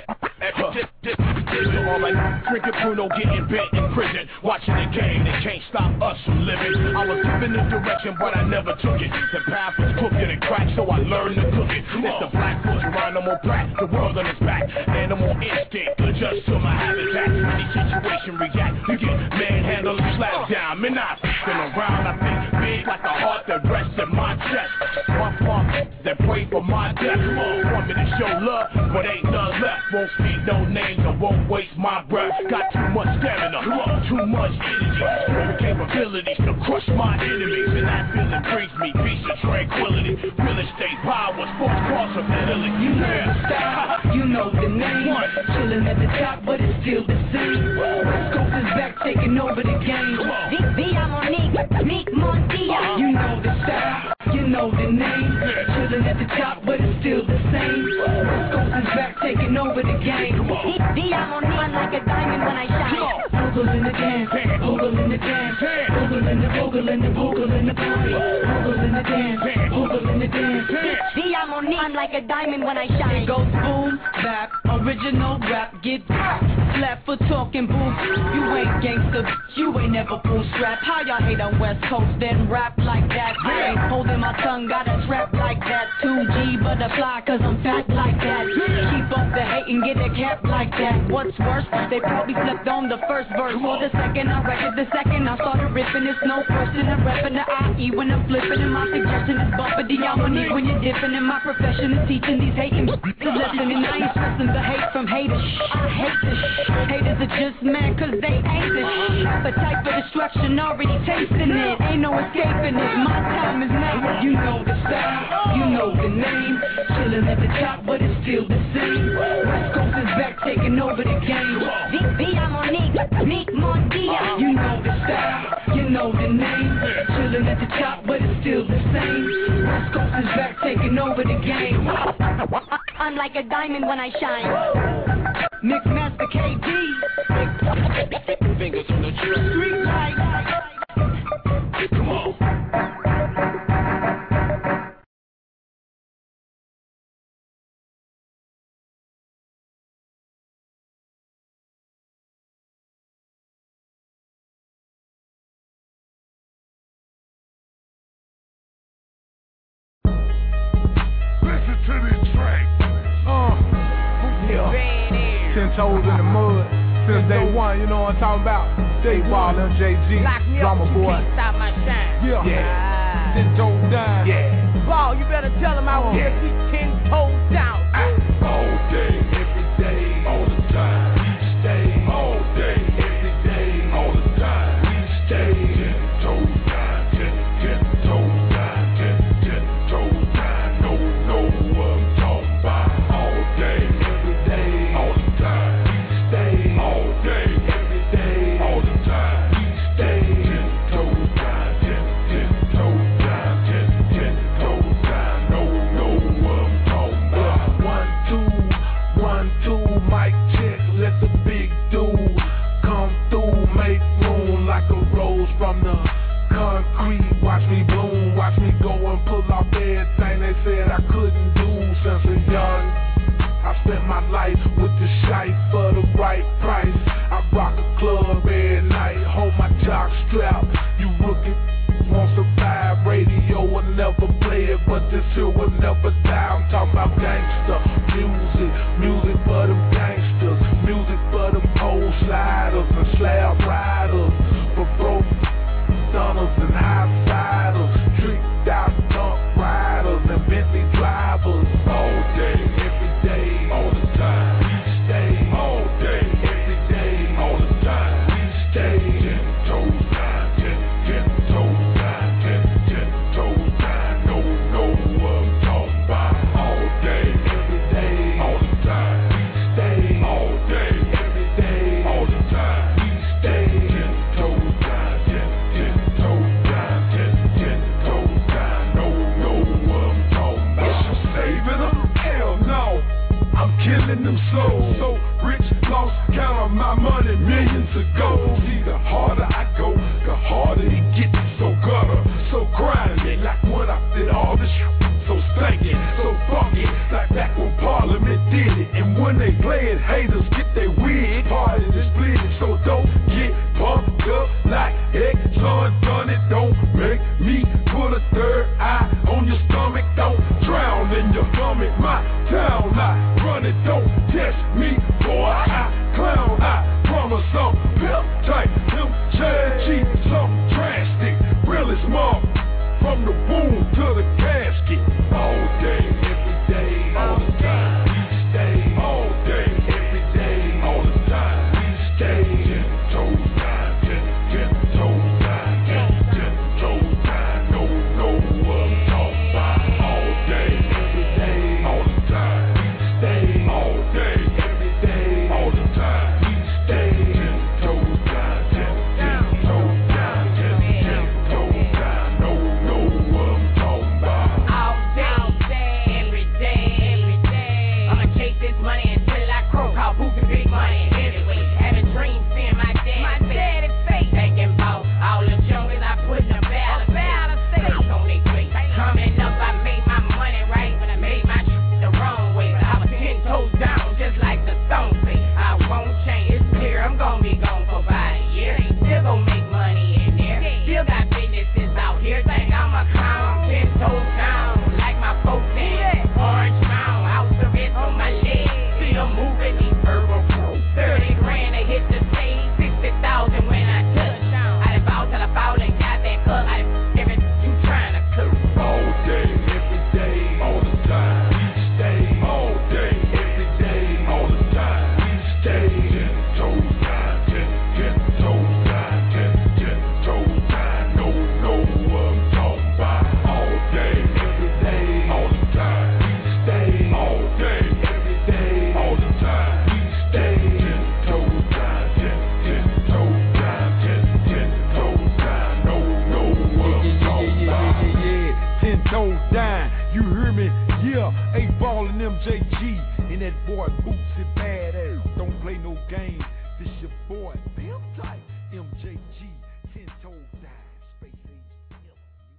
All my drinking Bruno getting bent in prison, watching the game, they can't stop us from living. I was given the direction, but I never took it. The path was crooked and cracked, so I learned to cook it. It's the Blackfoot Geronimo Pratt, the world on its back. Animal instinct, adjust to my habitat. Any situation react, you get manhandled and slapped down. Man, I've been around, I think big like a heart that rests in my chest. One farm that pray for my death. Come on, want me to show love, but ain't none left. Won't speak no names, I won't waste my breath. Got too much stamina, too much energy, proven capabilities to crush my enemies. And that feeling brings me peace and tranquility. Real estate power, sports possibility. You know the style, you know the name. Chillin' at the top, but it's still the same. West Coast is back, taking over the game. Via Monique, Nick Mondia. You know the style, you know the name. Chillin' at the top, but it's still the same. West Coast is back, taking over the game. Via Monique, I'm like a diamond when I shine. Boogle in the dance, boogle in the dance, boogle in the boogle in the boogle in the party. Boogle in the dance, boogle in the dance. Via Monique, I'm like a diamond when I shine. It goes boom, bap, original rap, get slap for talking boom. You ain't gangsta, you ain't never pull strap. How y'all hate on West Coast, then rap like that? I ain't holding my tongue, got a trap like that. two G butterfly, cause I'm fat like that. Keep up the hate and get a cap like that. What's worse, they probably flipped on the first verse. For the second, I record the second, I started ripping. It's no question, I'm repping the I E when I'm flipping. And my suggestion is bumping the harmony when you're dipping. In my profession is teaching these hating to listen. And I ain't stressing the hate from haters. I hate this shit. Haters are just mad cause they ain't this shit. Appetite for destruction, already tasting it. Ain't no escaping it, my time is now. You know the style, you know the name. Chillin' at the top, but it's still the same. West Coast is back, taking over the game. Via Monique, Nick Mondia. You know the style, you know the name. Chillin' at the top, but it's still the same. West Coast is back, taking over the game. I'm like a diamond when I shine. Mix Master K D. Fingers on the track. Street light. Come on. Ten toes in the mud since day one, you know what I'm talking about. Day Ball, M J G, Drama Boy. Stop my shine. Yeah, yeah. Ten toes down. Yeah. Ball, you better tell him I will get these ten toes down. All day, every day, all the time. We stay all day, every day, all the time. We stay ten toes down, ten, ten toes down, ten, ten toes down. No, no, what I'm talking about. All day, every day, all the time. We stay all day, every day, all the time. We stay ten toes down, ten, ten toes down, ten, ten toes down. No, no, what I'm talking about. running them souls. So rich, lost count on my money millions ago. See, the harder I go, the harder it gets. So gutter, so grimy, like when I did all this shit. So stanky, so funky, like back when Parliament did it. And when they play it, haters get their wig parted and split it. So don't get pumped up like Exxon done it. Don't make me put a third eye on your stomach. Don't drown in your stomach. My town, I run it. Don't test me, boy. I clown. I promise I'm pimp tight. M J G, something drastic. Real as mom. From the womb to the casket. All day, every day, all the time. We stay all day, every day, all the time. We stay ten toes down, ten, ten toes down, ten, ten toes down. No, no, what I'm talking about. All day, every day, all the time. We stay all day, every day, all the time. We stay ten toes down, ten, ten toes down, ten, ten toes down. No, no, what I'm talking about. All day, all day, every day, every day. I'ma chase this money until I croak. Call boozing big money anyway. Having dreams, seeing my dad, my dad is fake. Thinking about all the junkies I put in the battle, battle state on their face. Coming up, I made my money right, but I made my shit the wrong way. But I was ten toes down, just like the Stone say. I won't change. It's clear I'm gonna be gone for about a year. Still gonna make money in there. Still got businesses out here. Think I'm a clown, ten toes down, like my folks in Orange Mound. House arrest on my leg. Still moving these herbal fruits. Thirty grand they hit the stage. Sixty thousand when I touch down. I done ball till I fall and got back up. I done everything you trying to cook. All day, every day, all the time. We stay all day, every day, all the time. We stay ten toes down, ten, ten toes down, ten, ten toes down. No, no, what I'm talking about. All day, every day, all the time. We stay all day, every day, all the time. We stay ten toes down, ten, ten toes down, ten, ten toes down. No, no, what I'm talking about. Yeah, yeah, yeah, ten toes down. You hear me? Yeah, eight ball and M J G. And that boy Bootsy badass. Don't play no games. This your boy, Pimp Tight, M J G. Ten toes down. Space Age.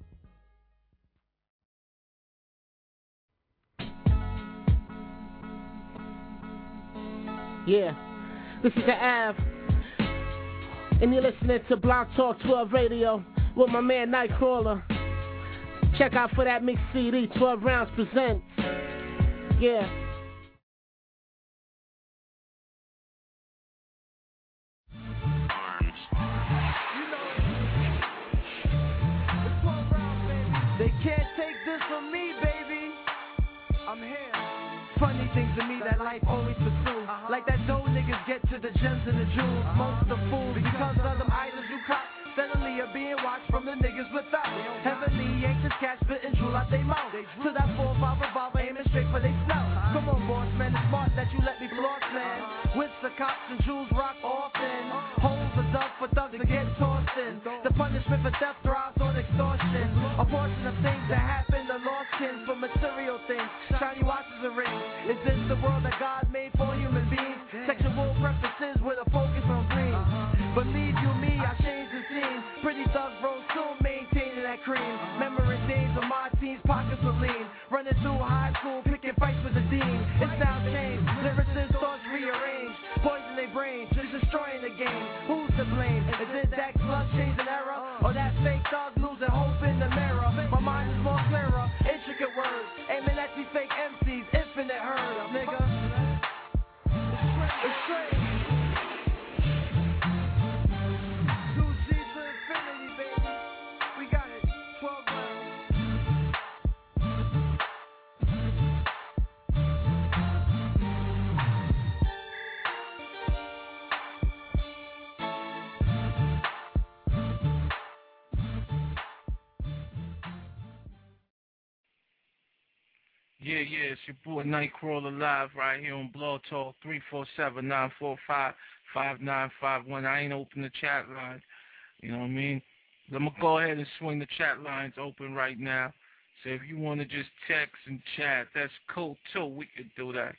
Yeah, this is the Av, and you're listening to Block Talk twelve Radio with my man Nightcrawler. Check out for that mixed C D, twelve rounds presents. Yeah. They can't take this from me, baby. I'm here. Funny things to me that life always pursue. Uh-huh. Like that dough niggas get to the gems and the jewels. Uh-huh. Most of the fools because of them items you cop. Steadily are being watched from the niggas without. Heavenly anxious cats spitting drool out they mouth. To that four five revolver aiming straight for they snout. Come on, boss man, it's smart that you let me floss, man. Whips the cops and jewels rock often. Holes are dug for thugs to get tossed in. The punishment for theft thrives on extortion. A portion of things that happen to lost kins for material things. Shiny watches and rings. Is this the world that God made for human beings? Sexual preferences with a focus on green. Believe you me, I changed the scene. Pretty thugs bro still maintaining that cream. Memory days of my teens, pockets are lean. Running through high school, picking fights with the dean. It's now changed, lyricists thoughts rearranged. Poison their brains, just destroying the game. Who's to blame? Is it that club change an era? Or that fake thug losing hope in the mirror? My mind is more clearer, intricate words. Aiming at these fake M Cs, infinite herds, nigga. It's straight. Yeah, yeah, it's your boy Nightcrawler live right here on Blog Talk, three four seven, nine four five, five nine five one. I ain't open the chat line, you know what I mean? I'm going to go ahead and swing the chat lines open right now. So if you want to just text and chat, that's cool too. We could do that.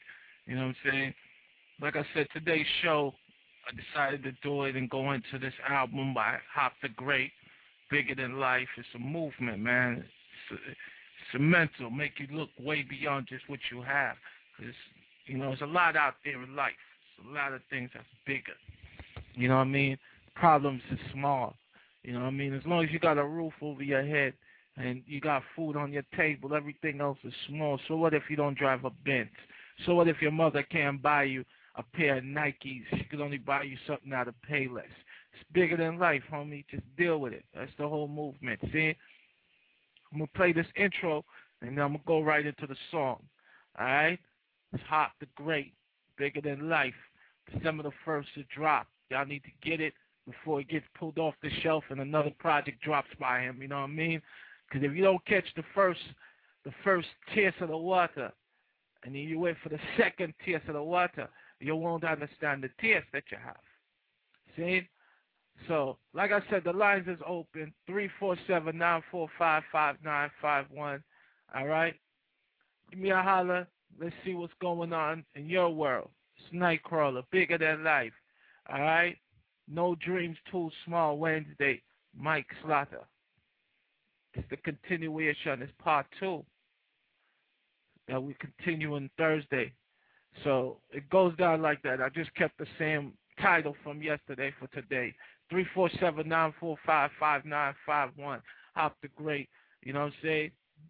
You know what I'm saying? Like I said, today's show, I decided to do it and go into this album by Hop the Great, Bigger Than Life. It's a movement, man. It's, a, it's a mental, make you look way beyond just what you have. Cause, you know, there's a lot out there in life. There's a lot of things that's bigger. You know what I mean? Problems is small. You know what I mean? As long as you got a roof over your head and you got food on your table, everything else is small. So what if you don't drive a Benz? So what if your mother can't buy you a pair of Nikes? She could only buy you something out of Payless. It's bigger than life, homie. Just deal with it. That's the whole movement. See? I'm going to play this intro, and then I'm going to go right into the song. All right? It's Hop the Great, Bigger Than Life. December the first to drop. Y'all need to get it before it gets pulled off the shelf and another project drops by him. You know what I mean? Because if you don't catch the first, the first taste of the water, and then you wait for the second taste of the water, you won't understand the taste that you have. See? So, like I said, the lines is open, three four seven, nine four five, five nine five one. All right? Give me a holler. Let's see what's going on in your world. It's Nightcrawler, Bigger Than Life. All right? No Dreams Too Small, Wednesday, Mike Slaughter. It's the continuation. It's part two. That we continue on Thursday. So it goes down like that. I just kept the same title from yesterday for today. three four seven, nine four five, five nine five one. Hop the Great. You know what I'm saying?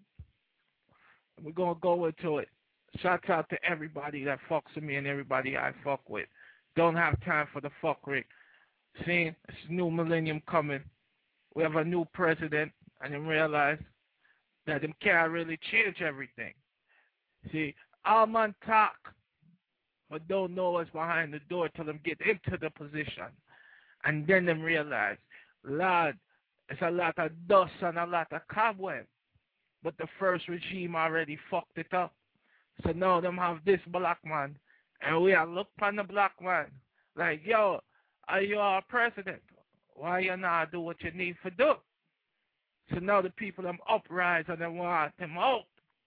We're going to go into it. Shouts out to everybody that fucks with me and everybody I fuck with. Don't have time for the fuckery. See, it's a new millennium coming. We have a new president. I didn't realize that them can't really change everything. See, all man talk, but don't know what's behind the door till them get into the position. And then them realize, Lord, it's a lot of dust and a lot of cobweb. But the first regime already fucked it up. So now them have this black man. And we are look on the black man. Like, yo, are you our president? Why you not do what you need to do? So now the people them uprise and they want him out.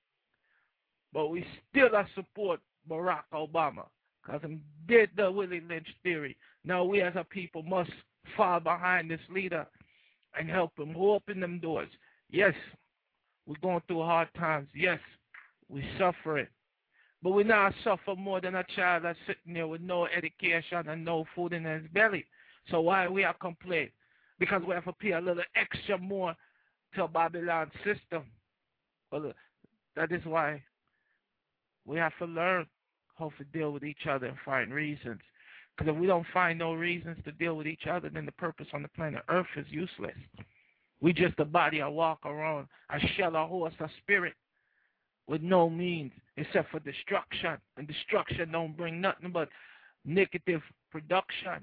But we still are support Barack Obama. Because he did the Willie Lynch theory. Now we as a people must fall behind this leader and help him open them doors. Yes, we're going through hard times. Yes, we suffer it. But we now suffer more than a child that's sitting there with no education and no food in his belly. So why we are complaining? Because we have to pay a little extra more to a Babylon system. Well, that is why we have to learn how to deal with each other and find reasons. Because if we don't find no reasons to deal with each other, then the purpose on the planet Earth is useless. We just a body I walk around, a shell, a horse, a spirit, with no means except for destruction. And destruction don't bring nothing but negative production.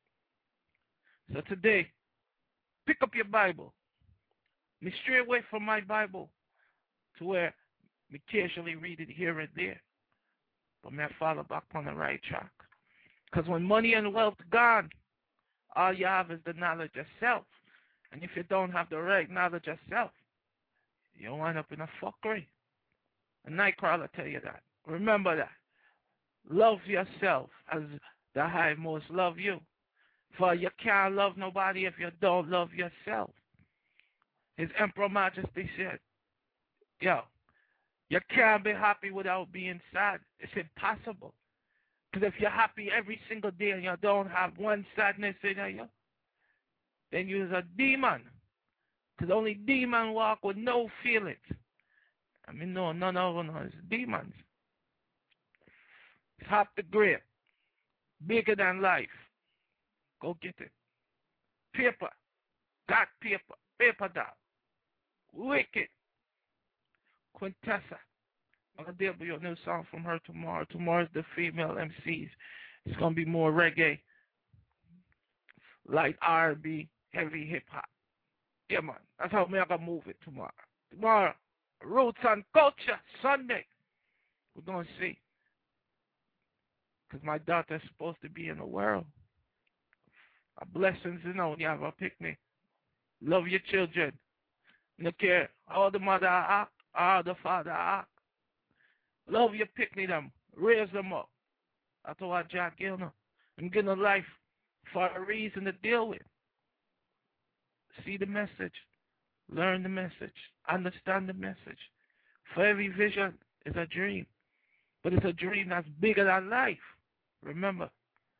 So today, pick up your Bible. Me stray away from my Bible to where me occasionally read it here and there. But me I follow back on the right track. Because when money and wealth gone, all you have is the knowledge of self. And if you don't have the right knowledge of self, you wind up in a fuckery. A Nightcrawler tell you that. Remember that. Love yourself as the high most love you. For you can't love nobody if you don't love yourself. His Emperor Majesty said, yo, you can't be happy without being sad. It's impossible. Because if you're happy every single day and you don't have one sadness in you, then you're a demon. Because only demons walk with no feelings. I mean, no, none of them is demons. It's Hop the Great. Bigger than life. Go get it. Paper. Got paper. Paper down. Wicked. Quintessa. I'm going to debut a new song from her tomorrow. Tomorrow's the female M Cs. It's going to be more reggae, light R and B, heavy hip-hop. Yeah, man. That's how me I going to move it tomorrow. Tomorrow, Roots and Culture, Sunday. We're going to see. Because my daughter's supposed to be in the world. Our blessings, you know, when you have a picnic. Love your children. No care how the mother act, how the father act. Love your picnic them. Raise them up. I told our Jack Gilner, I'm getting a life for a reason to deal with. See the message. Learn the message. Understand the message. For every vision is a dream. But it's a dream that's bigger than life. Remember.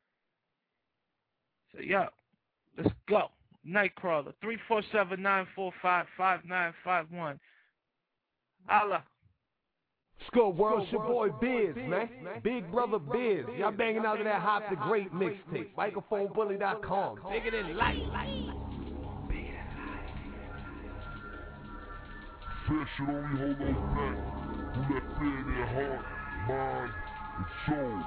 So, yeah, let's go. Nightcrawler, three four seven, nine four five, five nine five one. Holla. Skull World, it's your boy Biz, man. Big Brother Biz. Y'all banging out of that Hop the Great mixtape. microphone bully dot com. Bigger than life. Fear should only hold those back who let fear in their heart, mind, and soul.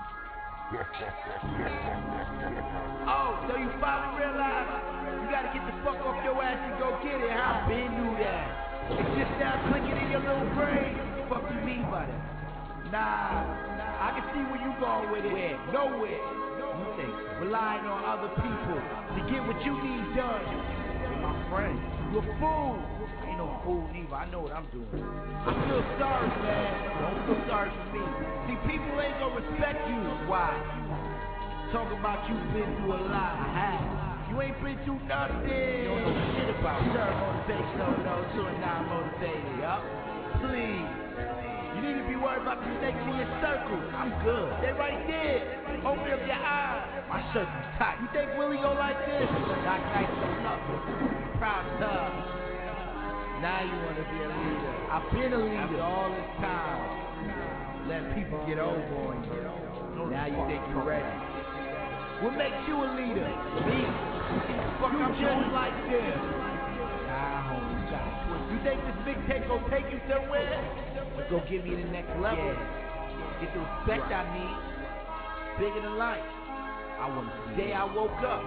Oh, so you finally realize you gotta get the fuck off your ass and go get it, huh? I been knew that. It's just now clicking in your little brain. Fuck you mean by that? Nah, I can see where you going with it. Where? Nowhere. You think relying on other people to get what you need done. You're my friend. You're a fool. I ain't no fool neither. I know what I'm doing. I feel sorry, man. Don't feel sorry for me. See, people ain't gonna respect you. Why? Talk about you been through a lot. I have. You ain't been through nothing. You don't know shit about sir motivation. No, no, two and nine motivated. Yup. Please. You need to be worried about the snakes in your circle. I'm good. They right there. Open up your eyes. My circle's tight. You think Willie go like this? Doc Knight goes up. Proud tough. Now you want to be a leader. I've been a leader after all this time. Let people get over on you. Now you think you're ready. What makes you a leader? Me? Fuck, I'm just like this. Nah, homie, you think this mixtape gon' take you somewhere? Or go give me the next level? Yeah. Get the respect I need. Bigger than life. I want the day I woke up.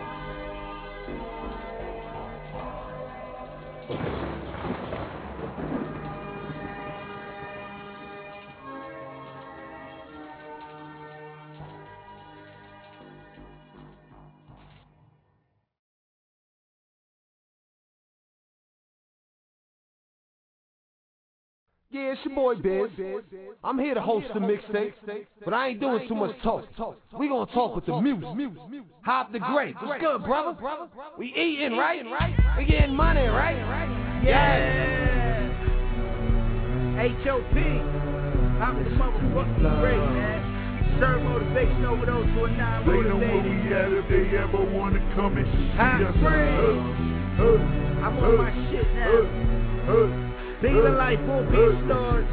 Yeah, it's your boy Biz. I'm here to host the mixtape, but I ain't doing too much talk. We gonna talk with the music. Hop the Great. What's good, brother? We eating, right? We getting money, right? Yeah. H O P. I'm the motherfucking great, man. Serve motivation over those who are not They know motivated. where we at if they ever wanna come and see Hot us. free. I'm on my shit now. Bigger life won't be in stores.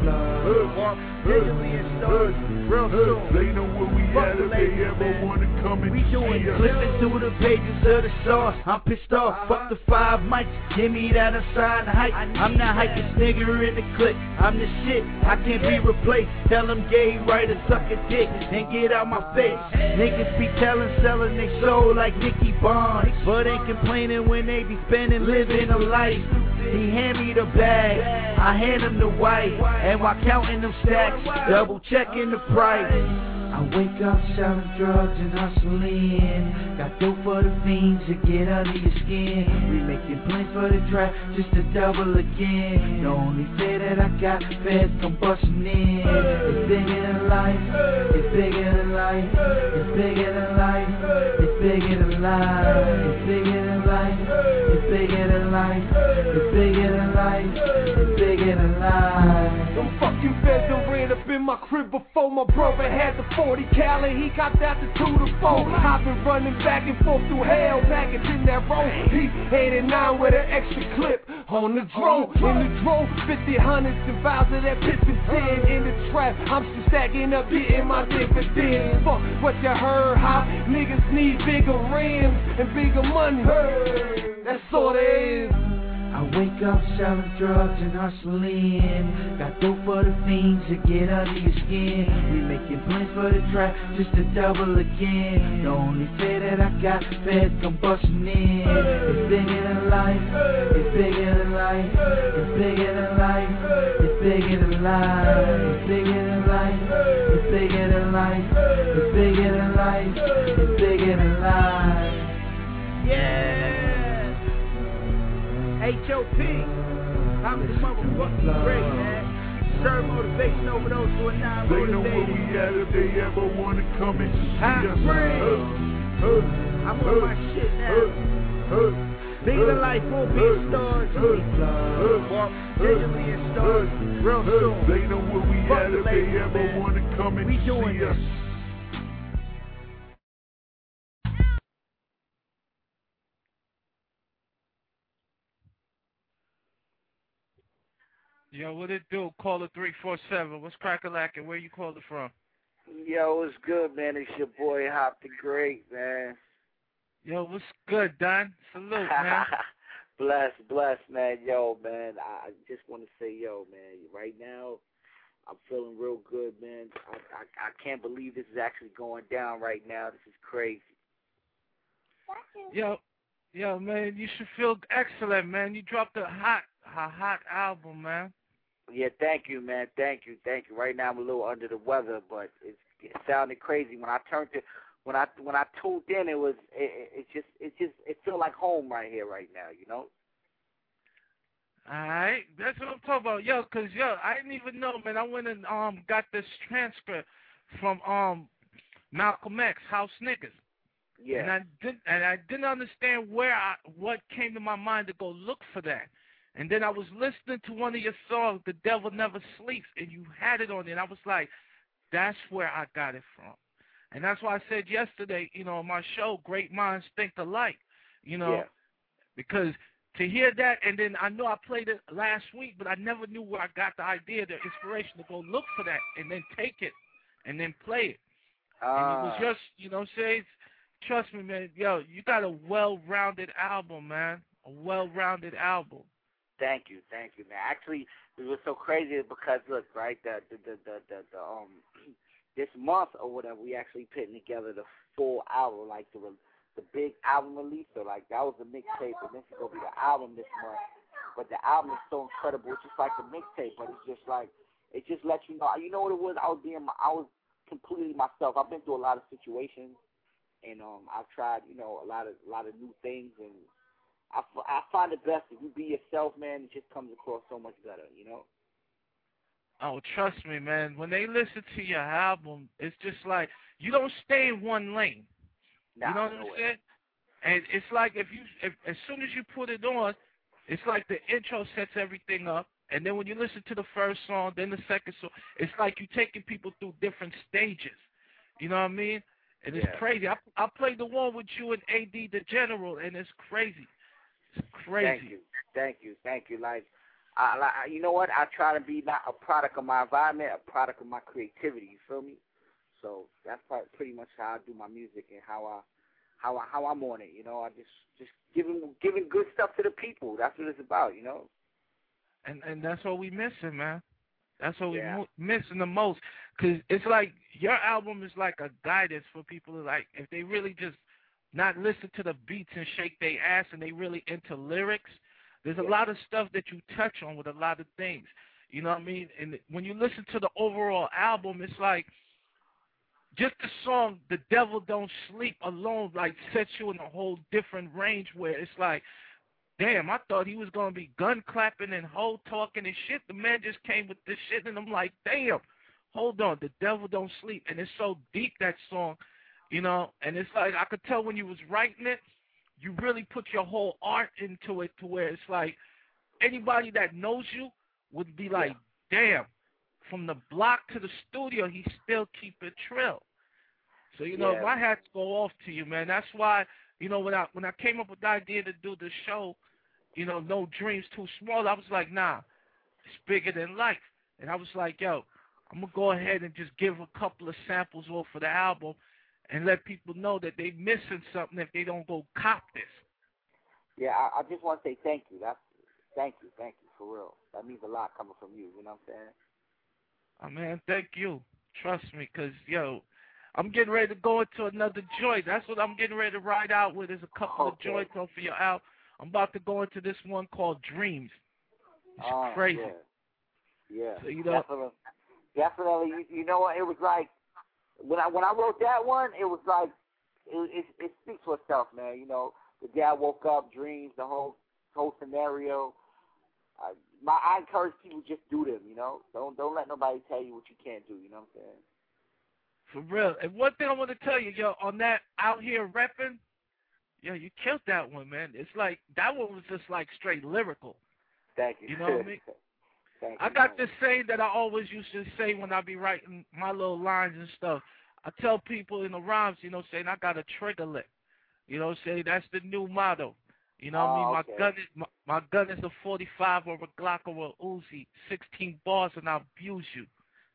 Walk digitally in stores real soon. They know where we at if they ever wanna come and we doing see us. Flipping through the pages of the sauce. I'm pissed off. Fuck the five mics. Give me that aside hype. I'm not hypest nigga in the clique. I'm the shit. I can't be replaced. Tell them gay writer suck a dick and get out my face. Niggas be telling selling they soul like Nicky Barnes, but ain't complaining when they be spending living a life. He hand me the bag, I hand him the white, and while counting them stacks, double checking the price. I wake up selling drugs and hustling. Got dope for the fiends to get under your skin. We making plans for the trap just to double again. The only fear that I got, feds come bustin' in. It's bigger than life, it's bigger than life, it's bigger than life, it's bigger than life, it's bigger than life, it's bigger than life, it's bigger than life, it's bigger than life. Them fucking feds done ran up in my crib before my brother had the forty cal and he got that to two to four. I've been running back and forth through hell, packaging that roll. He eighty-nine with an extra clip on the drone. In the drone, fifty hundreds and vials of that pippin' ten in the trap. I'm still stacking up, getting my dividends. Fuck what you heard, how niggas need bigger rims and bigger money. That's all there is. I wake up selling drugs and hustling. Got dope for the fiends to get under your skin. We making plans for the trap just to double again. The only fear that I got, feds come bustin' in. It's bigger than life, it's bigger than life, it's bigger than life, it's bigger than life, it's bigger than life, it's bigger than life, it's bigger than life, it's bigger than life. Yeah. H O P, I'm the motherfucking great, man. Serve motivation overdose to a non They know where we at if they ever wanna come and see Hot us. Springs. I'm on my shit now. Nigga life won't be in stores. Walk digitally in stores real soon. They know where we Fuck at the if ladies, they ever man. wanna come and We see doing us. this. Yo, what it do? Call it three four seven. What's crack-a-lackin'? Where you called it from? Yo, what's good, man? It's your boy Hop the Great, man. Yo, what's good, Don? Salute, man. bless, bless, man. Yo, man, I just want to say, yo, man, right now, I'm feeling real good, man. I, I, I can't believe this is actually going down right now. This is crazy. Yo, yo, man, you should feel excellent, man. You dropped a hot, a hot album, man. Yeah, thank you, man. Thank you, thank you. Right now I'm a little under the weather, but it's, it sounded crazy when I turned to when I when I tuned in. It was it, it, it just it just it felt like home right here, right now. You know. All right, that's what I'm talking about, yo. Cause yo, I didn't even know, man. I went and um got this transcript from um Malcolm X, House Niggas. Yeah. And I didn't and I didn't understand where I what came to my mind to go look for that. And then I was listening to one of your songs, The Devil Never Sleeps, and you had it on it. And I was like, that's where I got it from. And that's why I said yesterday, you know, on my show, Great Minds Think Alike, you know, Yeah. because to hear that, and then I know I played it last week, but I never knew where I got the idea, the inspiration to go look for that and then take it and then play it. Uh, and it was just, you know, say, trust me, man, yo, you got a well-rounded album, man, a well-rounded album. Thank you, thank you, man. Actually, it was so crazy because look, right, the the the the, the, the um this month or whatever, we actually putting together the full album, like the the big album release. So like that was the mixtape, and this is gonna be the album this month. But the album is so incredible, it's just like the mixtape, but it's just like it just lets you know. You know what it was? I was being, I was completely myself. I've been through a lot of situations, and um I've tried, you know, a lot of a lot of new things and. I, f- I find it best if you be yourself, man. It just comes across so much better, you know? Oh, trust me, man. When they listen to your album, it's just like you don't stay in one lane. Nah, you know what no I'm way. saying? And it's like if you, if, as soon as you put it on, it's like the intro sets everything up. And then when you listen to the first song, then the second song, it's like you're taking people through different stages. You know what I mean? And it's Yeah. crazy. I, I played the one with you and A D the General, and it's crazy. It's crazy. Thank you, thank you, thank you. Like, I, like, you know what? I try to be not a product of my environment, a product of my creativity. You feel me? So that's part, pretty much how I do my music and how I, how I, how I'm on it. You know, I just, just giving, giving good stuff to the people. That's what it's about. You know. And and that's what we missing, man. That's what Yeah. we mo- missing the most. Cause it's like your album is like a guidance for people to like if they really just. Not listen to the beats and shake their ass and they really into lyrics. There's a lot of stuff that you touch on with a lot of things. You know what I mean? And when you listen to the overall album, it's like just the song The Devil Don't Sleep alone like sets you in a whole different range where it's like, damn, I thought he was going to be gun clapping and hoe talking and shit. The man just came with this shit and I'm like, damn, hold on, The Devil Don't Sleep. And it's so deep, that song. You know, and it's like I could tell when you was writing it, you really put your whole art into it to where it's like anybody that knows you would be like, yeah. damn, from the block to the studio, he still keep it trill. So, you know, Yeah. my hats go off to you, man. That's why, you know, when I when I came up with the idea to do the show, you know, No Dreams Too Small, I was like, nah, it's bigger than life. And I was like, yo, I'm going to go ahead and just give a couple of samples off for the album and let people know that they missing something if they don't go cop this. Yeah, I, I just want to say thank you. That's thank you, thank you for real. That means a lot coming from you. You know what I'm saying? Oh man, thank you. Trust me, cause yo, I'm getting ready to go into another joint. That's what I'm getting ready to ride out with. Is a couple Okay. of joints off for your album. I'm about to go into this one called Dreams. It's Uh, crazy. Yeah, yeah. So, you know, definitely, definitely. You, you know what? It was like when I when I wrote that one, it was like it it, it speaks for itself, man. You know, the dad woke up, dreams, the whole whole scenario. Uh, my I encourage people just do them. You know, don't don't let nobody tell you what you can't do. You know what I'm saying? For real. And one thing I want to tell you, yo, on that Out Here Reppin', yo, you killed that one, man. It's like that one was just like straight lyrical. Thank you. You know what I mean? Thank I you, got man. this saying that I always used to say when I be writing my little lines and stuff. I tell people in the rhymes, you know, saying I got a trigger lip. You know, say that's the new motto. You know what I mean? Oh, My okay. gun is my, my gun is a forty-five or a Glock or a Uzi, sixteen bars and I'll abuse you.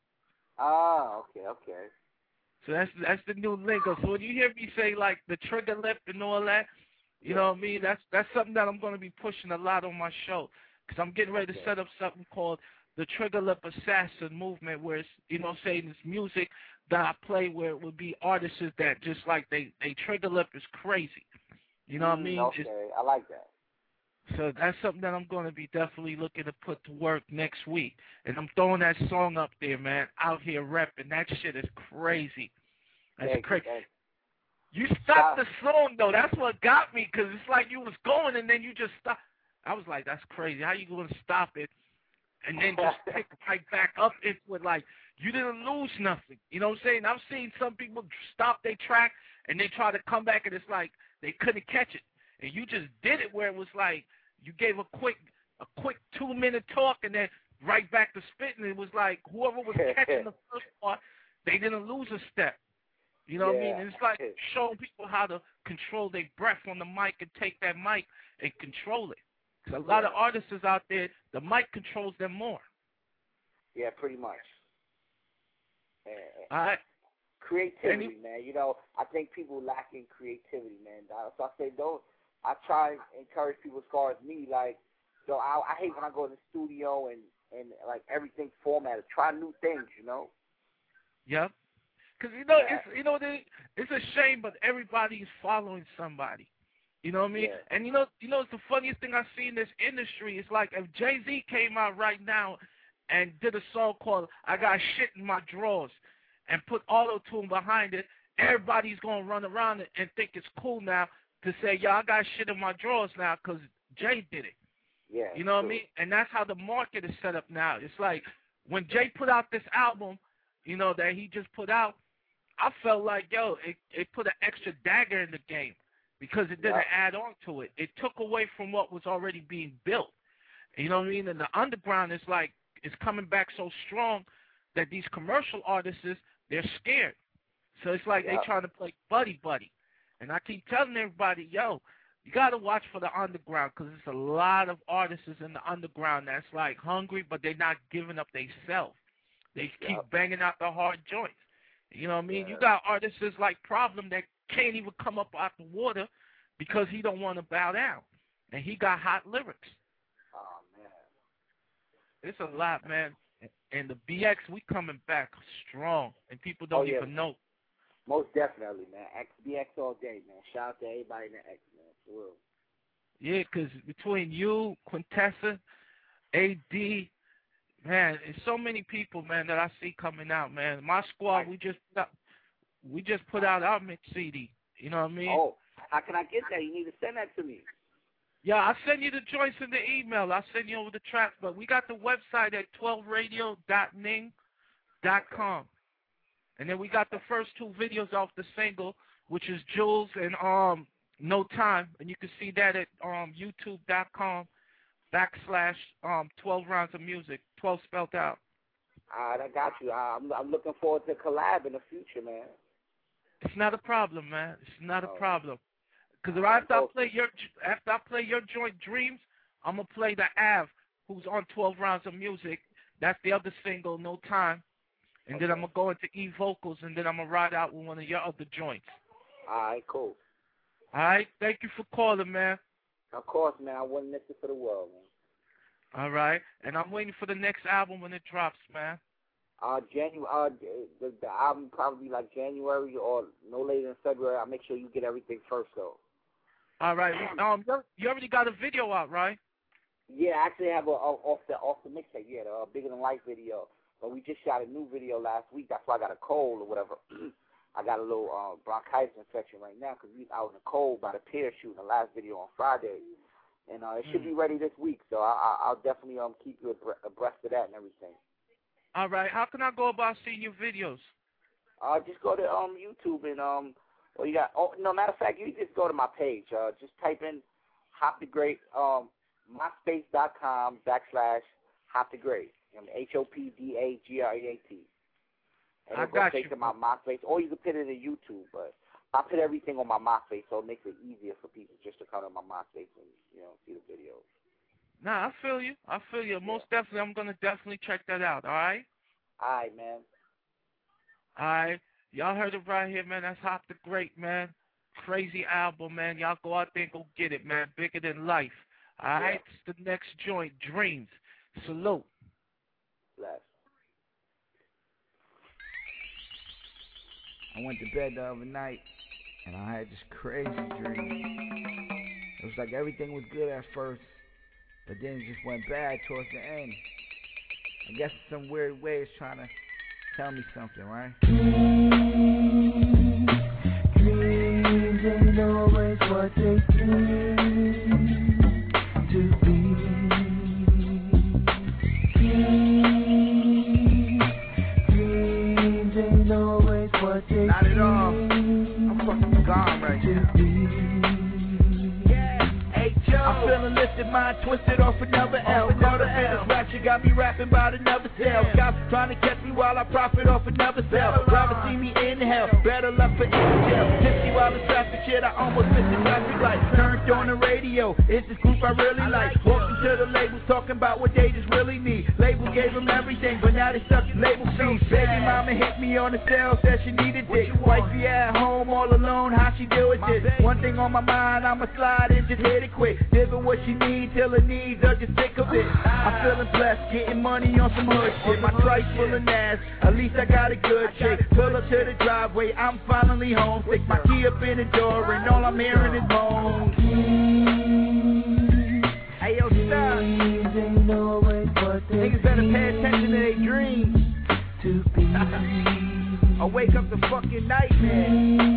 Ah, okay, okay. So that's that's the new lingo. So when you hear me say like the trigger lip and all that, you know what I mean? That's that's something that I'm going to be pushing a lot on my show because I'm getting ready to set up something called the Trigger Lip Assassin Movement, where it's, you know, saying it's music that I play where it would be artists that just like they they trigger lip is crazy. You know mm, what I mean? Okay, It's, I like that. so that's something that I'm going to be definitely looking to put to work next week. And I'm throwing that song up there, man, Out Here Reppin'. That shit is crazy. That's Thank crazy. You, you stopped the song, though. That's what got me, because it's like you was going and then you just stopped. I was like, that's crazy. How you going to stop it and then just pick right back up into it like you didn't lose nothing? You know what I'm saying? I've seen some people stop their track and they try to come back and it's like they couldn't catch it. And you just did it where it was like you gave a quick a quick two-minute talk and then right back to spitting. It was like whoever was catching the first part, they didn't lose a step. You know what I mean? And it's like showing people how to control their breath on the mic and take that mic and control it. Because a lot of artists out there, the mic controls them more. Yeah, pretty much. And, All right. Creativity, Any, man. You know, I think people lack in creativity, man. So I say, don't. I try and encourage people as far as me, like, so I, I hate when I go in the studio and, and like, everything's formatted. Try new things, you know? Yep. Because, you know, yeah. it's you know, they, it's a shame, but everybody is following somebody. You know what I mean? Yeah. And, you know, you know, it's the funniest thing I see in this industry. It's like if Jay-Z came out right now and did a song called I Got Shit in My Drawers and put auto-tune behind it, everybody's going to run around and think it's cool now to say, yo, I got shit in my drawers now because Jay did it. Yeah. You know what true. I mean? And that's how the market is set up now. It's like when Jay put out this album, you know, that he just put out, I felt like, yo, it, it put an extra dagger in the game because it didn't yeah. add on to it. It took away from what was already being built. You know what I mean? And the underground is like, it's coming back so strong that these commercial artists, they're scared. So it's like yeah. they trying to play buddy-buddy. And I keep telling everybody, yo, you got to watch for the underground because there's a lot of artists in the underground that's like hungry, but they're not giving up themselves. They keep yeah. banging out the hard joints. You know what I mean? Yeah. You got artists like Problem that can't even come up out the water because he don't want to bow down. And he got hot lyrics. Oh, man. It's a lot, man. And the B X, we coming back strong, and people don't oh, yeah. even know. Most definitely, man. X B X all day, man. Shout out to everybody in the X, man. For real. Yeah, because between you, Quintessa, A D, man, there's so many people, man, that I see coming out, man. My squad, we just we just put out our mix C D. You know what I mean? Oh, how can I get that? You need to send that to me. Yeah, I'll send you the joints in the email. I'll send you over the tracks. But we got the website at twelve radio dot ning dot com. And then we got the first two videos off the single, which is Jules and um No Time. And you can see that at um youtube dot com backslash um twelve rounds of music, twelve spelled out. All right, I got you. I'm, I'm looking forward to collab in the future, man. It's not a problem, man. It's not a oh. problem. Because after I play your after I play your joint Dreams, I'm gonna play the Av, who's on twelve rounds of music. That's the other single, No Time. And okay. then I'm gonna go into E vocals, and then I'm gonna ride out with one of your other joints. All right, cool. All right, thank you for calling, man. Of course, man. I wouldn't miss it for the world, man. All right, and I'm waiting for the next album when it drops, man. Uh, January. Uh, the, the album probably like January or no later than February. I'll make sure you get everything first, though. All right. Um, you already got a video out, right? Yeah, I actually have a, a off the off the mixtape. Yeah, the uh, Bigger Than Life video. But we just shot a new video last week. That's why I got a cold or whatever. I got a little uh, bronchitis infection right now because we was out in the cold by the pier shooting the last video on Friday. and uh, it should Mm. be ready this week. So I, I, I'll definitely um keep you abre- abreast of that and everything. All right. How can I go about seeing your videos? Uh, just go to um YouTube and um, well you got oh no matter of fact you just go to my page. Uh, just type in Hop the Great um myspace.com backslash Hop the Great. H O P D A G R E A T. And I it'll go got straight you. to my MySpace, or you can put it in YouTube, but I put everything on my MySpace, so it makes it easier for people just to come to my MySpace and, you know, see the videos. Nah, I feel you. I feel you. Most definitely, I'm gonna definitely check that out. All right. All right, man. All right. Y'all heard it right here, man. That's Hop the Great, man. Crazy album, man. Y'all go out there and go get it, man. Bigger than life. All right. It's the next joint, Dreams. Salute. Bless. I went to bed the other night, and I had this crazy dream. It was like everything was good at first, but then it just went bad towards the end. I guess in some weird way it's trying to tell me something, right? Dreams ain't always what they seem to be. Dreams ain't always what they Not at all. I'm fucking gone right now. Yeah, hey Joe. I'm feeling lifted, mind twisted off another L. Caught up in this rap shit, got me rapping about another cell. Cops trying to catch me while I profit off another cell. Rather see me in hell, better left for in jail. Tipsy while the traffic shit, I almost missed the traffic light. Turned on the radio, it's this group I really like. Walked into the labels talking about what they just really need. Label gave them everything, but now they stuck to label fees. Baby mama hit me on the cell, said she needed dick. Wifey at home all alone, how she deal with this? One thing on my mind, I'ma slide and just hit it quick. Giving what she needs till her needs are just sick of it. I'm feeling blessed, getting money on some hood shit. My trice full of nads, at least I got a good chick. Pull up to the driveway, I'm finally home. Stick my key up in the door and all I'm hearing is moans. Hey yo, stop. Niggas better pay attention to their dreams. I wake up the fucking nightmare.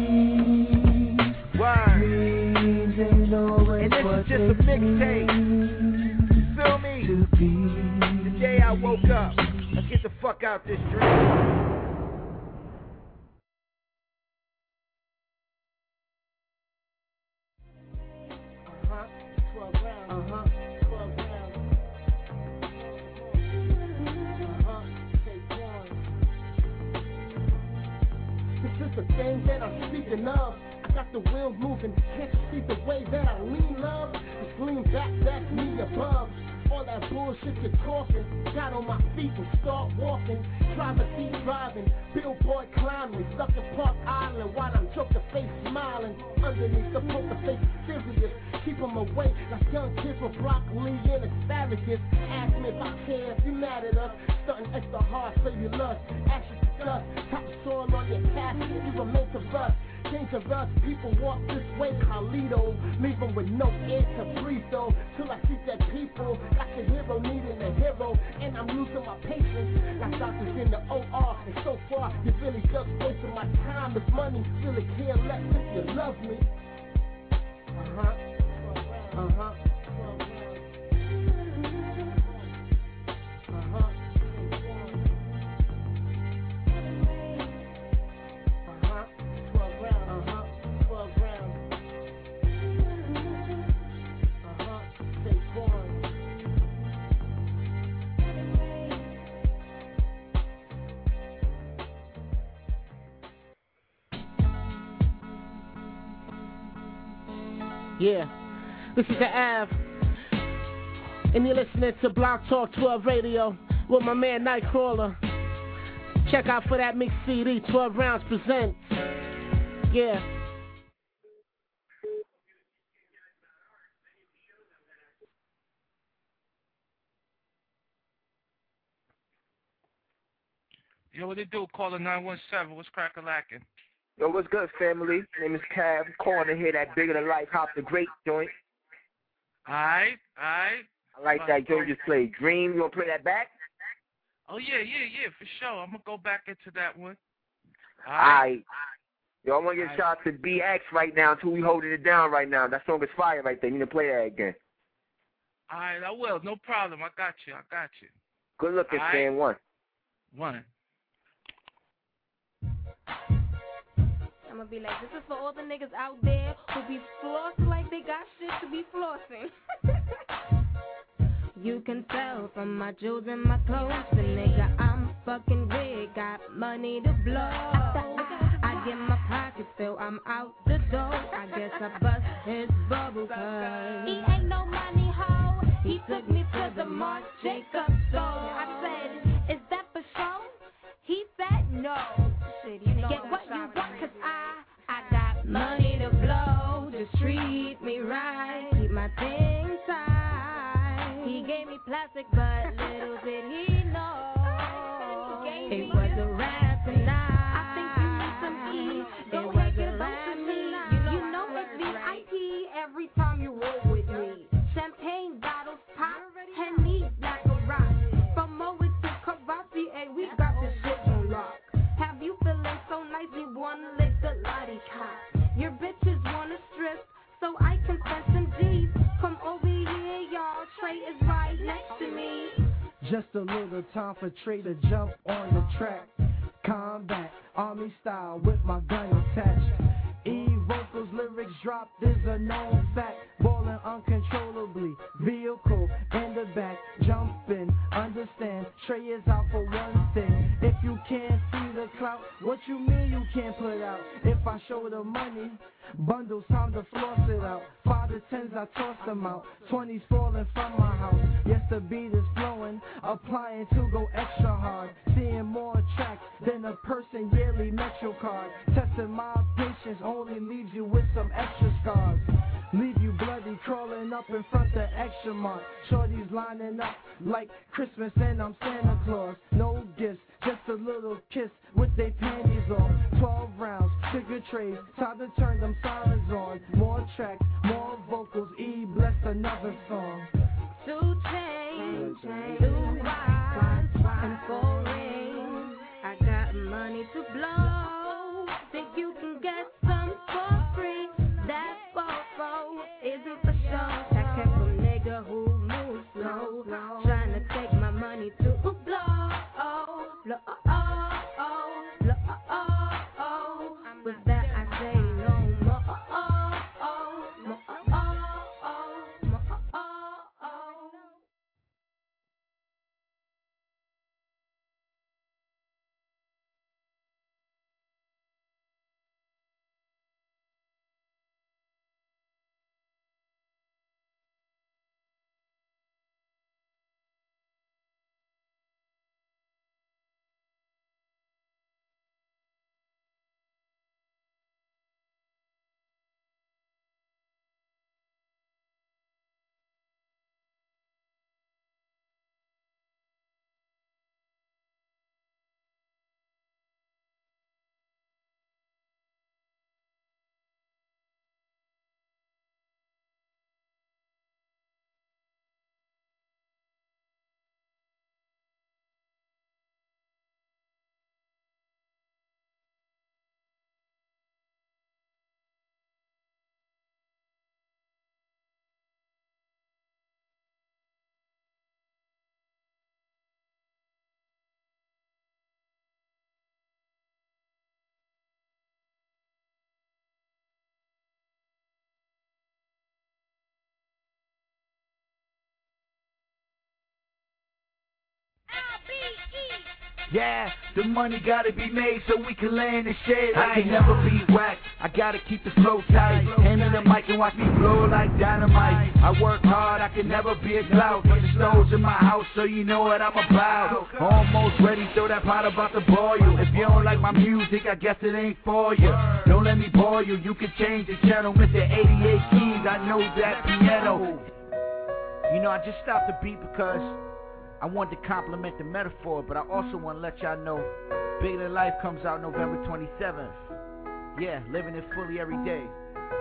Word. And this is just a mixtape. You feel me? The day I woke up. Let's get the fuck out this dream. The thing that I'm speaking of, I got the wheels moving, can't you see the way that I lean, love? Just lean back, that's me above. All that bullshit you're talking, got on my feet and start walking. Driver seat driving, billboard climbing, stuck in Park Island while I'm joker face smiling. Underneath the poker face serious, keep them away like young kids with broccoli and asparagus. Ask me if I care, if you mad at us, stunting extra hard so you lust. Ashes to dust, top soil on your casket, you remain to rust. Dangerous people walk this way, Carlito. Leave them with no air to breathe though. Till I see that people got the hero needing a hero. And I'm losing my patience like doctors in the O R. And so far, you really just wasting my time. If money really care less if you love me. Uh-huh. Uh-huh. Uh-huh. Yeah, this is the Ave, and you're listening to Block Talk twelve Radio with my man Nightcrawler. Check out for that mixed C D, twelve rounds presents. Yeah. Yo, what it do? Call the nine one seven. What's crack-a-lackin'? Yo, what's good, family? My name is Cav. I'm calling to hear that Bigger Than Life Hop the Great joint. Alright, alright. I like that joint you just played. Dream, you want to play that back? Oh, yeah, yeah, yeah, for sure. I'm going to go back into that one. All right. Yo, I want to give a shout out to B X right now, too. We holding it down right now. That song is fire right there. You need to play that again. All right, I will. No problem. I got you. I got you. Good looking, All right. fan one. One. I'm gonna be like, this is for all the niggas out there who be flossing like they got shit to be flossing. You can tell from my jewels and my clothes, the nigga I'm fucking with got money to blow. I get my pockets filled, I'm out the door. I guess I bust his bubble cause he ain't no money hoe. He took me to the Marc Jacobs store. I said, is that for show? He said no. Shit, you know get what you want cause I, I got money to blow. Just treat me right, keep my things tight. He gave me plastic but little did he know it was a rap tonight. I think you need some E. Go ahead, get a bunch of me. You know it's V I P every time you roll with me. Champagne bottles pop, Henny like a rock. From Moet to Cavassier, we got this shit on lock. Have you feeling so nice you wanna lick the lottie cop? Your bitches wanna strip, so I can spend some G's. Come over here, y'all. Trey is right next to me. Just a little time for Trey to jump on the track. Combat, army style with my gun attached. E vocals, lyrics dropped is a known fact. Ballin' uncontrollably, vehicle in the back, jumping. Understand, Trey is out for one thing. If you can't see the clout, what you mean you can't put out? If I show the money, bundles time to floss it out. Five to tens I toss them out. Twenties falling from my house. Yes, the beat is flowing, applying to go extra hard. Seeing more tracks than a person yearly Metro card. Testing my patience only leaves you with some extra scars. Leave you bloody crawling up in front of extra mark. Shorties lining up like Christmas and I'm Santa Claus. No gifts, just a little kiss with they panties on. Twelve rounds, sugar trays, time to turn them sirens on. More tracks, more vocals, E bless another song. Two chains, two wives, and four rings. I got money to blow. Think you can get some for free? That fofo isn't for show. That kept a nigga who moves slow, trying to take my money to blow. Oh, blow, oh, oh, blow, oh, oh. With that I say no more. Oh, oh, more, oh, oh, more, oh, oh. Yeah, the money gotta be made so we can lay in the shade. I can never be whacked, I gotta keep the flow tight. Hand me the mic and watch me blow like dynamite. I work hard, I can never be a clout. Put the stoves in my house so you know what I'm about. Almost ready, throw that pot about to boil you. If you don't like my music, I guess it ain't for you. Don't let me bore you, you can change the channel. Mister eighty-eight keys, I know that piano. You know, I just stopped the beat because I wanted to compliment the metaphor, but I also want to let y'all know Bigger Than Life comes out November twenty-seventh. Yeah, living it fully every day.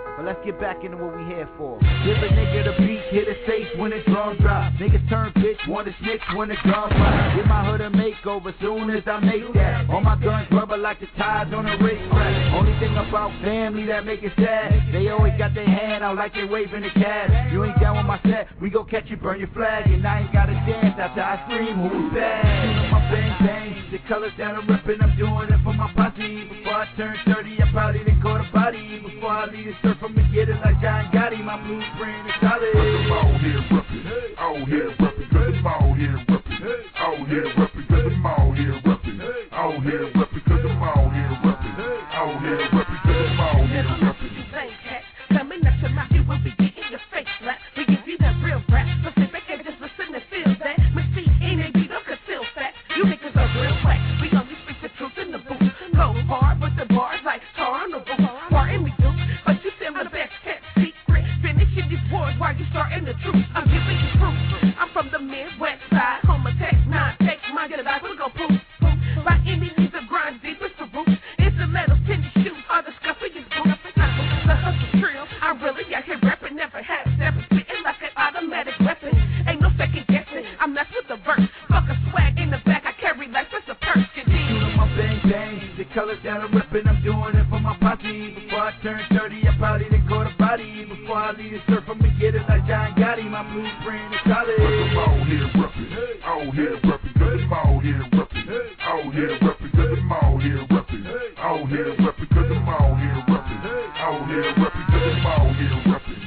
But let's get back into what we here for. Give a nigga the beat, hit it safe when the drum drop. Niggas turn bitch, wanna snitch when the gun drop. Give my hood a makeover soon as I make that. All my guns rubber like the tires on a racetrack. Only thing about family that make it sad, they always got their hand out like they waving the cat. You ain't down with my set, we gon' catch you, burn your flag. And I ain't gotta dance after I scream, who's bad? Shooting my bang bang, the colors down the rippin', I'm doing it for my posse. Before I turn thirty, I probably done caught a body. Before I leave the surf, I'ma get it like John Gotti. My blueprint is solid. I'm out here reppin', out here reppin', cause I'm out here reppin', out here reppin', cause I'm out here reppin', out here reppin', cause I'm out here reppin', out here reppin', cause I'm out here reppin'. Coming up to my ear, we'll be getting your face slapped. We give you that real rap, specific and just listen and feel that. Mystique ain't a beat up, conceal facts. You niggas are real whack. We only speak the truth in the booth. Go hard with the bars like tar on the roof. Pardon me, dude, but you sound the best kept secret. Finishing these wars while you starting the truth. I'm giving you proof. I'm from the Midwest side, home of tech, non-tech, mind your life, we'll go poof, poof. By any means of grind, deep as the roof. It's the metal, tennis shoes, all the scuffing is boots. The hustle trill, I really out here rapping, never had never spitting like an automatic weapon. Ain't no second guessing, I mess with the verse. Fuck a swag in the back, I carry life as a purse. Shooting my bang bang, the colors down the rippin', I'm doing it for my posse. Before I turn thirty, I probably done caught a body. Before I leave the surf, I'ma get it like John Gotti. My blueprint is solid. I'm out here reppin', out here reppin', cause I'm out here reppin', out here reppin', cause I'm out here reppin', out here reppin', cause I'm out here reppin', out here reppin', cause I'm out here reppin'.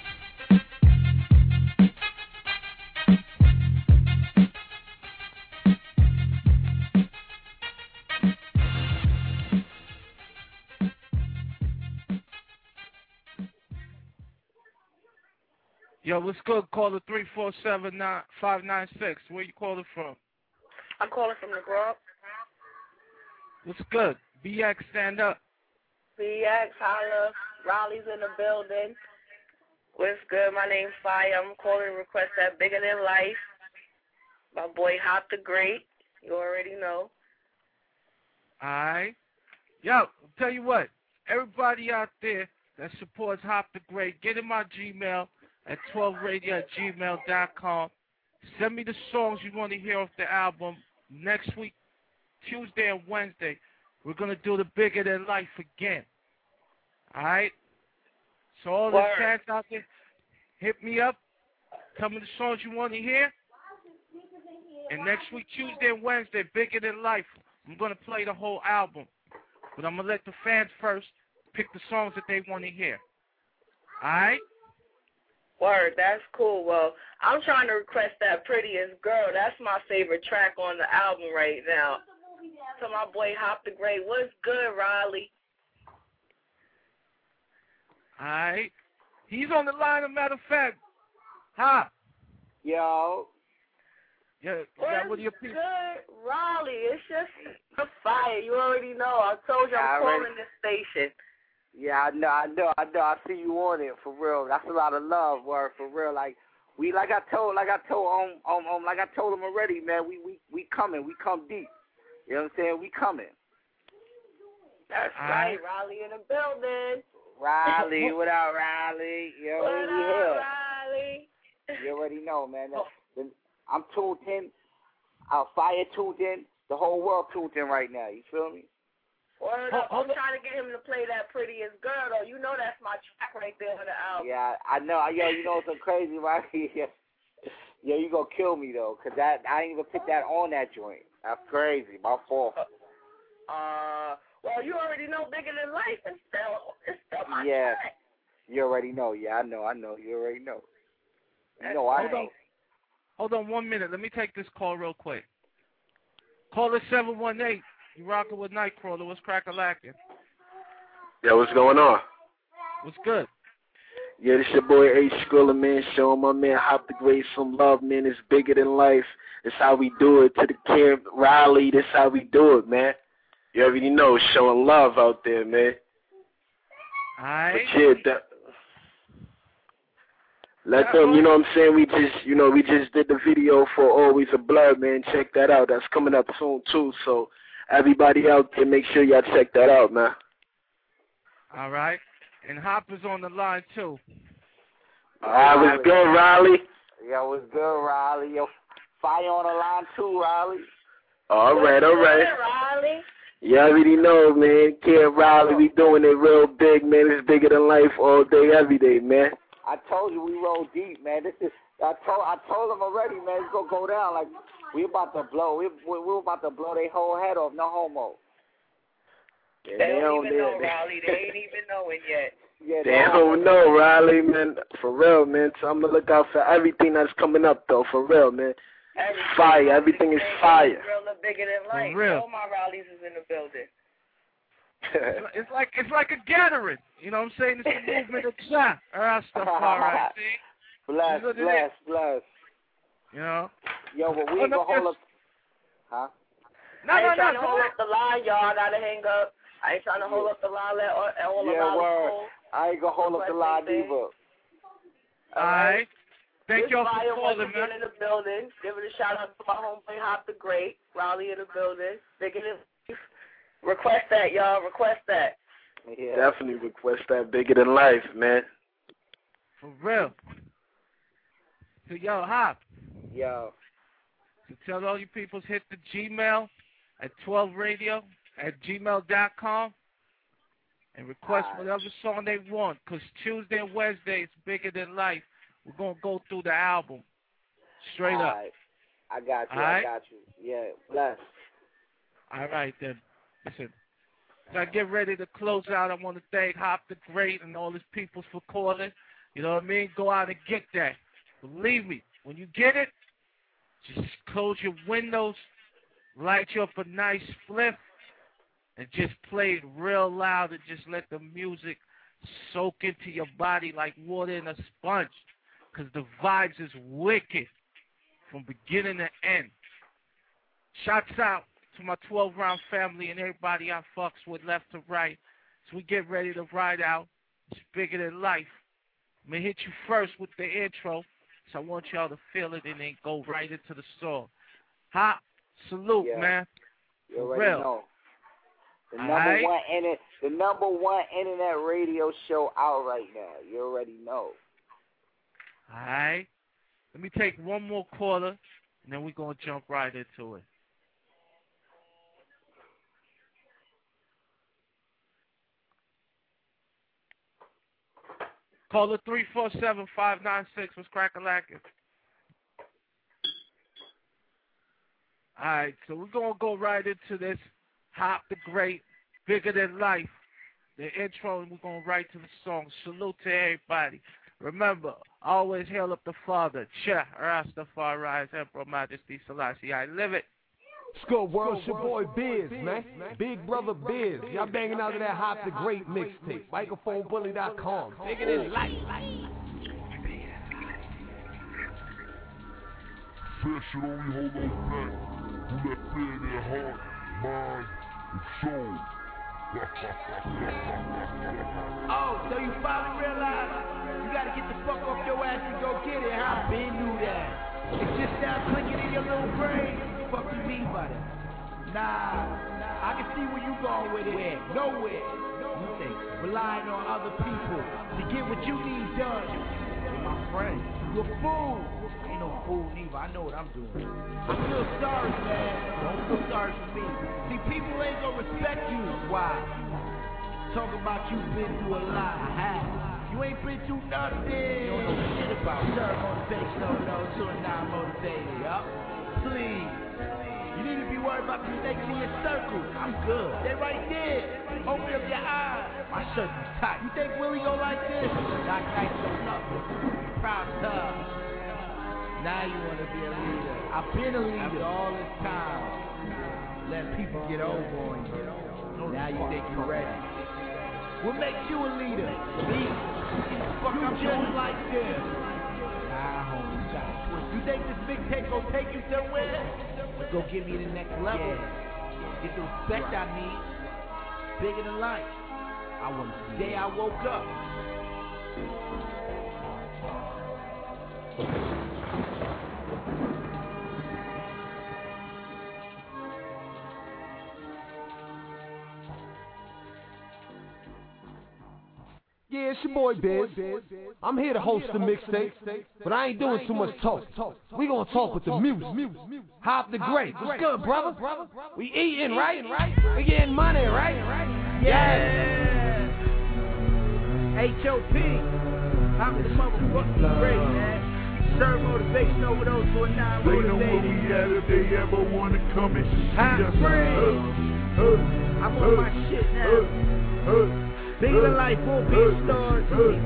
Yo, what's good? Call the three four seven five nine six. Where you calling from? I'm calling from the Grove. What's good? B X, stand up. B X, holla. Raleigh's in the building. What's good? My name's Fire. I'm calling to request that Bigger Than Life. My boy Hop the Great. You already know. Alright. Yo, I'll tell you what. Everybody out there that supports Hop the Great, get in my Gmail at twelve radio at gmail dot com. Send me the songs you want to hear off the album. Next week, Tuesday and Wednesday, we're going to do the Bigger Than Life again. All right? So all the fans out there, hit me up. Tell me the songs you want to hear. And next week, Tuesday and Wednesday, Bigger Than Life, I'm going to play the whole album. But I'm going to let the fans first pick the songs that they want to hear. All right? Word, that's cool. Well, I'm trying to request that Prettiest Girl. That's my favorite track on the album right now. To my boy Hop the Great. What's good, Raleigh? All right. He's on the line, as a matter of fact. Hop. Yo. Yeah, What's that what your people? good, Raleigh? It's just a fire. You already know. I told you I'm I already- calling this station. Yeah, I know, I know, I know. I see you on it for real. That's a lot of love, word for real. Like we, like I told, like I told, um, um, um like I told him already, man. We, we, we coming. We come deep. You know what I'm saying? We coming. That's All right, right. Raleigh in the building. Riley, what up, Riley? You What already up, here. Raleigh? You already know, man. That- I'm tuned in. Our fire tuned in. The whole world tuned in right now. You feel me? Word up. I'm trying to get him to play that Prettiest Girl, though. You know that's my track right there on the album. Yeah, I know. Yo, you know what's so crazy, right? Yo, you gonna kill me though, cause that I ain't even put that on that joint. That's crazy. My fault. Uh, well, you already know Bigger Than Life. It's still, it's still my Yeah, track. you already know. Yeah, I know. I know. You already know. You know I Hold know. on. Hold on one minute. Let me take this call real quick. Caller seven one eight. You rocking with Nightcrawler. What's crack-a-lacking? Yo, what's going on? What's good? Yeah, this your boy H. Skrilla, man, showing my man Hop the Great some love, man. It's bigger than life. It's how we do it. To the camp, Raleigh, this how we do it, man. You already know, showing love out there, man. All right. But yeah, that, let them, you know what I'm saying? We just, you know, we just did the video for Always a Blood, man. Check that out. That's coming up soon, too. So everybody out there, make sure y'all check that out, man. All right. And Hopper's on the line, too. I was good, Riley. Yo, what's good, Riley? Yo, Fire on the line, too, Riley. All right, all right. Riley. You already know, man. Kid Riley, we doing it real big, man. It's bigger than life all day, every day, man. I told you we roll deep, man. This is I told I told them already, man. It's gonna go down like we about to blow. We we, we about to blow their whole head off. No homo. Yeah, They don't they even know, they, Riley. They ain't even knowing yet. Yeah, they don't know, Riley, man. For real, man. So I'm gonna look out for everything that's coming up, though. For real, man. Everything. Fire. Everything is fire. Real bigger than life. For real. All my Rileys is in the building. It's like it's like a gathering. You know what I'm saying? It's a movement of chat. Rastafari. See? Bless, bless, bless. You know? Yo, but we Oh, ain't no, gonna hold up. Huh? No, I ain't no, trying no. to hold up the line, y'all. I gotta hang up. I ain't trying to hold up the line. Let all, all the Yeah, Rileys word. hold. I ain't gonna hold up the line either. All right. Thank This y'all for Fire calling, once again man. in the building. Give it a shout out to my homeboy Hop the Great. Raleigh in the building. Bigger than life. Request that, y'all. Request that. Yeah. Definitely request that bigger than life, man. For real. So, yo, Hop. Yo. So tell all you peoples hit the Gmail at twelve radio at gmail dot com and request Right. whatever song they want, because Tuesday and Wednesday is bigger than life. We're going to go through the album straight All up. right. I got you. All I right? got you. Yeah. Bless. All right, then. Listen, as I get ready to close out, I want to thank Hop the Great and all his peoples for calling. You know what I mean? Go out and get that. Believe me, when you get it, just close your windows, light you up a nice spliff, and just play it real loud and just let the music soak into your body like water in a sponge, because the vibes is wicked from beginning to end. Shouts out to my twelve-round family and everybody I fucks with left to right. So we get ready to ride out. It's bigger than life. I'm going to hit you first with the intro, so I want y'all to feel it and then go right into the song. Hop, salute, Yeah. man. You For already real. know. The All number right? one internet, the number one internet radio show out right now. You already know. All right. Let me take one more caller, and then we're going to jump right into it. Caller three four seven, five nine six. What's crack-a-lackin'? All right, so we're going to go right into this. Hop the Great, Bigger Than Life. The intro, and we're going right to the song. Salute to everybody. Remember, always hail up the Father. Cha, Rastafari, Emperor Majesty Selassie. I live it. Skull World, it's your boy Biz, man. Big Brother Biz. Y'all banging out of that Hop the Great mixtape. microphone bully dot com. Bigger than life. Fear should only hold those back who let fear in their heart, mind, and soul. Oh, so you finally realize you gotta get the fuck off your ass and go get it, huh? I been knew that. It's just now clicking in your little brain. Fuck you mean by that? Nah, I can see where you going with it. Where? Nowhere. You think relying on other people to get what you need done. You're my friend. You're a fool. Ain't no fool neither. I know what I'm doing. I feel sorry, man. Don't feel sorry for me. See, people ain't gonna respect you. Why? Talk about you been through a lot. I have. You ain't been through nothing. You don't know shit about serve motivation. No, no, so not motivated, yup. Please. You need to be worried about the snakes in your circle. I'm good. They right there. Open up your eyes. My circle's tight. You think Willie go like this? Not nice, so nothing. Proud tough. Now you want to be a leader. I've been a leader after all this time. Let people get over on you. Now you think you're ready. What makes you a leader? Me? Fuck, I'm just like this. Nah, homie, you got it. You think this mixtape gon' take you somewhere? It's gonna give me the next level. Yeah. Get the respect I need. Bigger than life. I was the day I woke up. Yeah, it's your boy Biz. I'm here to host the mixtape, but I ain't doing too much talk. We gonna talk with the music. Hop the Great. What's good, brother? We eating, right? We getting money, right? Yeah. H O P. I'm the motherfucking great, man. Serve motivation overdose to a nine They know where we at if they ever wanna come and see us. Uh, uh, I'm on my shit now. Uh, uh, Bigger than life, won't be stars.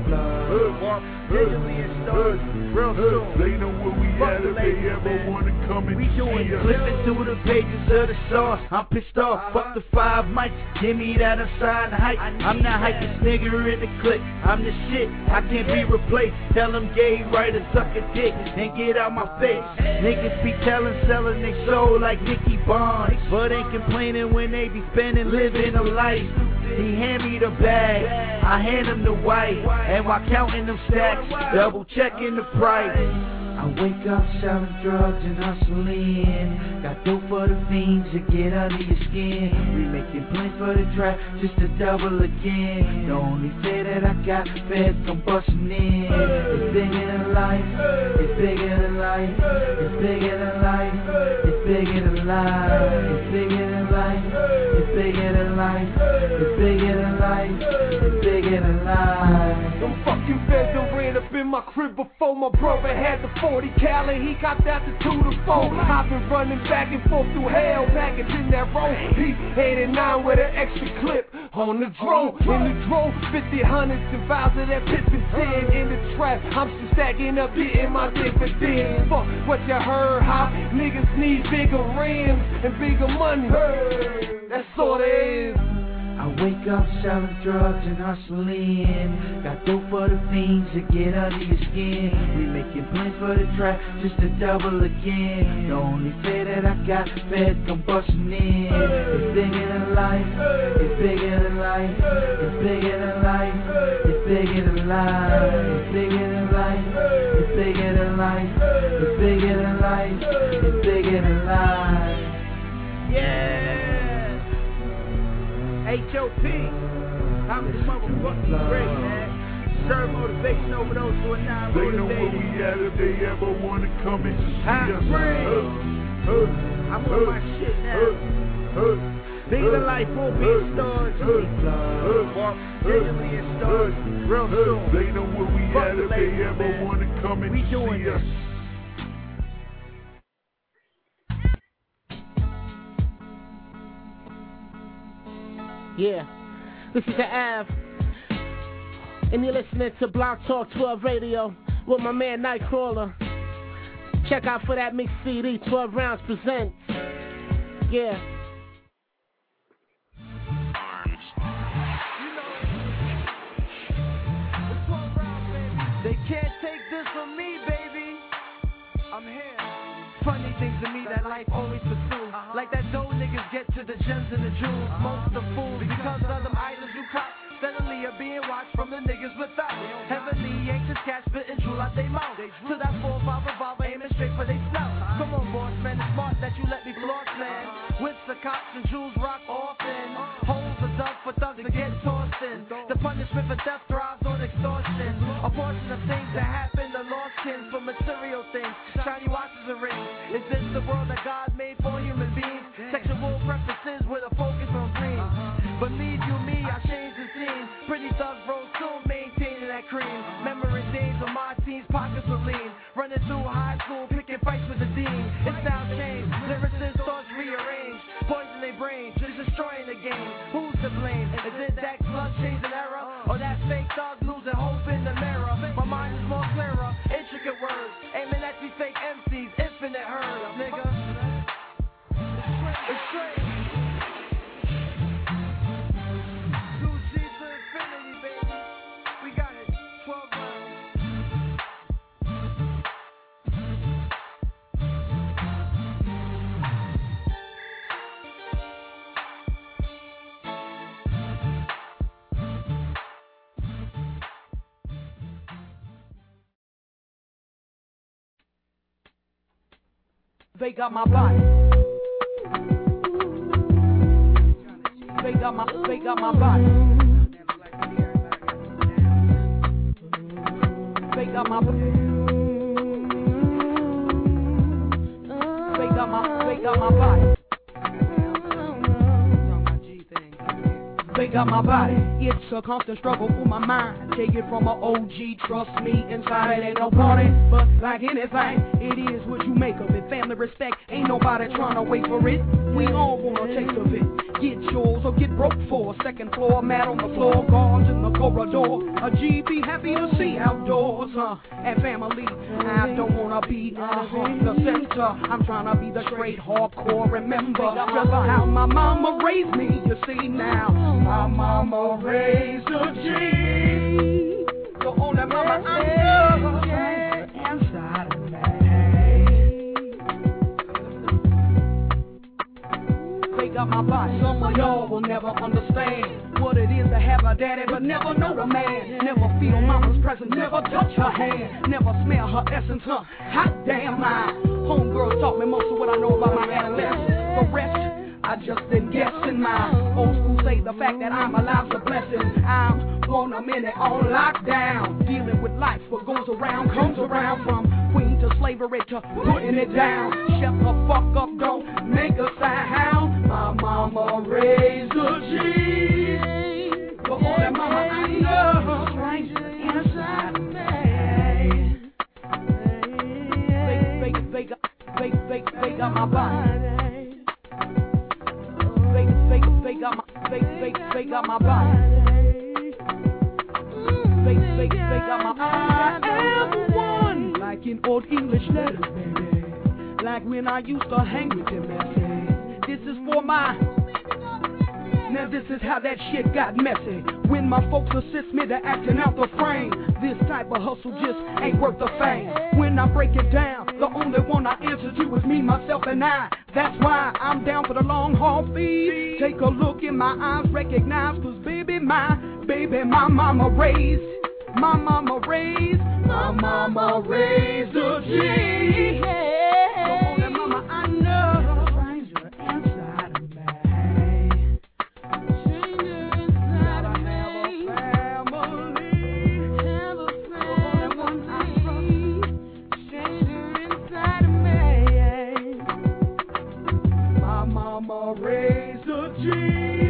Walk digitally in stars. Real soon. They know where we at if they ever wanna come and we doing see us. Flipping through the pages of the sauce. I'm pissed off. Fuck the five mics. Give me that aside hype. I'm the hypest nigga in the clique. I'm the shit. I can't be replaced. Tell them gay writers suck a dick and get out my face. Niggas be telling, selling they soul like Nicky Barnes, but ain't complaining when they be spending, living a life. He hand me the bag, I hand him the white, and while counting them stacks, double checking the price. I wake up selling drugs and hustling. Got dope for the fiends to get under your skin. We making plans for the trap just to double again. The only fear that I got, feds come bustin' in. It's bigger than life, it's bigger than life, it's bigger than life, it's bigger than life, it's bigger than life, it's bigger than life, it's bigger than life, it's bigger than life. Them fucking feds done ran up in my crib before my brother had the forty cal and he copped out the two to four. I've been running back and forth through hell, packaging that roll. He eighty-nine with an extra clip on the drone. In the drone, fifty hundreds and vials of that Pippin ten in the trap. I'm still stacking up, getting my dividends. Fuck what you heard, how niggas need bigger rims and bigger money. That's all there is. I wake up selling drugs and hustling. Got dope for the fiends to get under your skin. We making plans for the trap just to double again. The only fear that I got, feds come bustin' in. It's bigger than life, it's bigger than life, it's bigger than life, it's bigger than life, it's bigger than life, it's bigger than life, it's bigger than life, it's bigger than life. Yeah. H O P. I'm the motherfucking great, man. Serve motivation overdose to a nine. They know where we at if they ever wanna come and see us. Uh, uh, I'm on my shit now. Uh, uh, Bigger than life, won't be stars. Walk digitally in stars. Real soon. They know where we at if they ever wanna come and see us. Yeah, this is the Av, and you're listening to Block Talk twelve Radio with my man Nightcrawler. Check out for that mixed C D, twelve rounds presents. Yeah. They can't take this from me, baby. I'm here. Funny things to me that life always pursues. Uh-huh. Like that dough niggas get to the gems and the jewels. Uh-huh. Most of the fools, because of them items you cop, steadily are being watched from the niggas without. Heavenly anxious cats spitting drool out they mouth. To that four five revolver aiming straight for they snout. Uh-huh. Come on, boss, man, it's smart that you let me floss, man. Uh-huh. Whips the cops and jewels rock often. Uh-huh. Holes are dug for thugs to get tossed in. The punishment for theft thrives on extortion. A portion of things that happen to lost kin for material things. Shiny watches and rings. Is this the world that God made for human beings? Sexual preferences with a focus on dreams. Believe you me, I changed the scene. Pretty thugs roll still maintaining that cream. Memory days when my teens pockets were lean. Running through high school, picking fights with the dean. It's now changed, lyricists thoughts rearranged. Poison their brains, just destroying the game. Who's to blame? Is it that clutch chasing error? Or that fake thug losing hope in the mirror? My mind is more clearer, intricate words. Aiming at these fake M Cs, infinite herds, nigga. It's straight. Two G to infinity, baby. We got it. twelve rounds. They got my body. They got my, they got my body. got my They got my, they got my body. They got my body. It's a constant struggle for my mind. Take it from an O G, trust me, inside it ain't no party. But like anything, it is what you make of it. Family respect, ain't nobody trying to wait for it. We all want a taste of it. Get yours or get broke for. Second floor, mat on the floor, guards in the corridor. A G be happy to see outdoors, uh, and family. I don't wanna be uh, the center. I'm trying to be the straight hardcore. Remember just how my mama raised me. You see now, my mama raised a G. The only mama I know inside of me. They got my body. Some of y'all will never understand what it is to have a daddy but never know the man. Never feel mama's presence, never touch her hand, never smell her essence, huh? Hot damn my homegirls taught me most of what I know about my adolescence. The rest I just been guessing. My old school say the fact that I'm alive's a blessing. I'm one a minute on lockdown, dealing with life. What goes around comes around, from queen to slavery to putting it down. Shut the fuck up, don't make a sound. My mama raised a G. The only mama I know, stranger inside of me. They, they, they, got, they, they, they got my body. They, they, they got my, they, they, they got my body. They, they, they got my, I am one. Like in old English letters, baby. Like when I used to hang with them, baby. This is for my, now this is how that shit got messy. When my folks assist me to acting out the frame, this type of hustle just ain't worth the fame. When I break it down, the only one I answer to is me, myself, and I. That's why I'm down for the long haul feed. Take a look in my eyes, recognize, cause baby, my, baby, my mama raised, my mama raised, my mama raised a G. The only mama I know. Mama raised a G.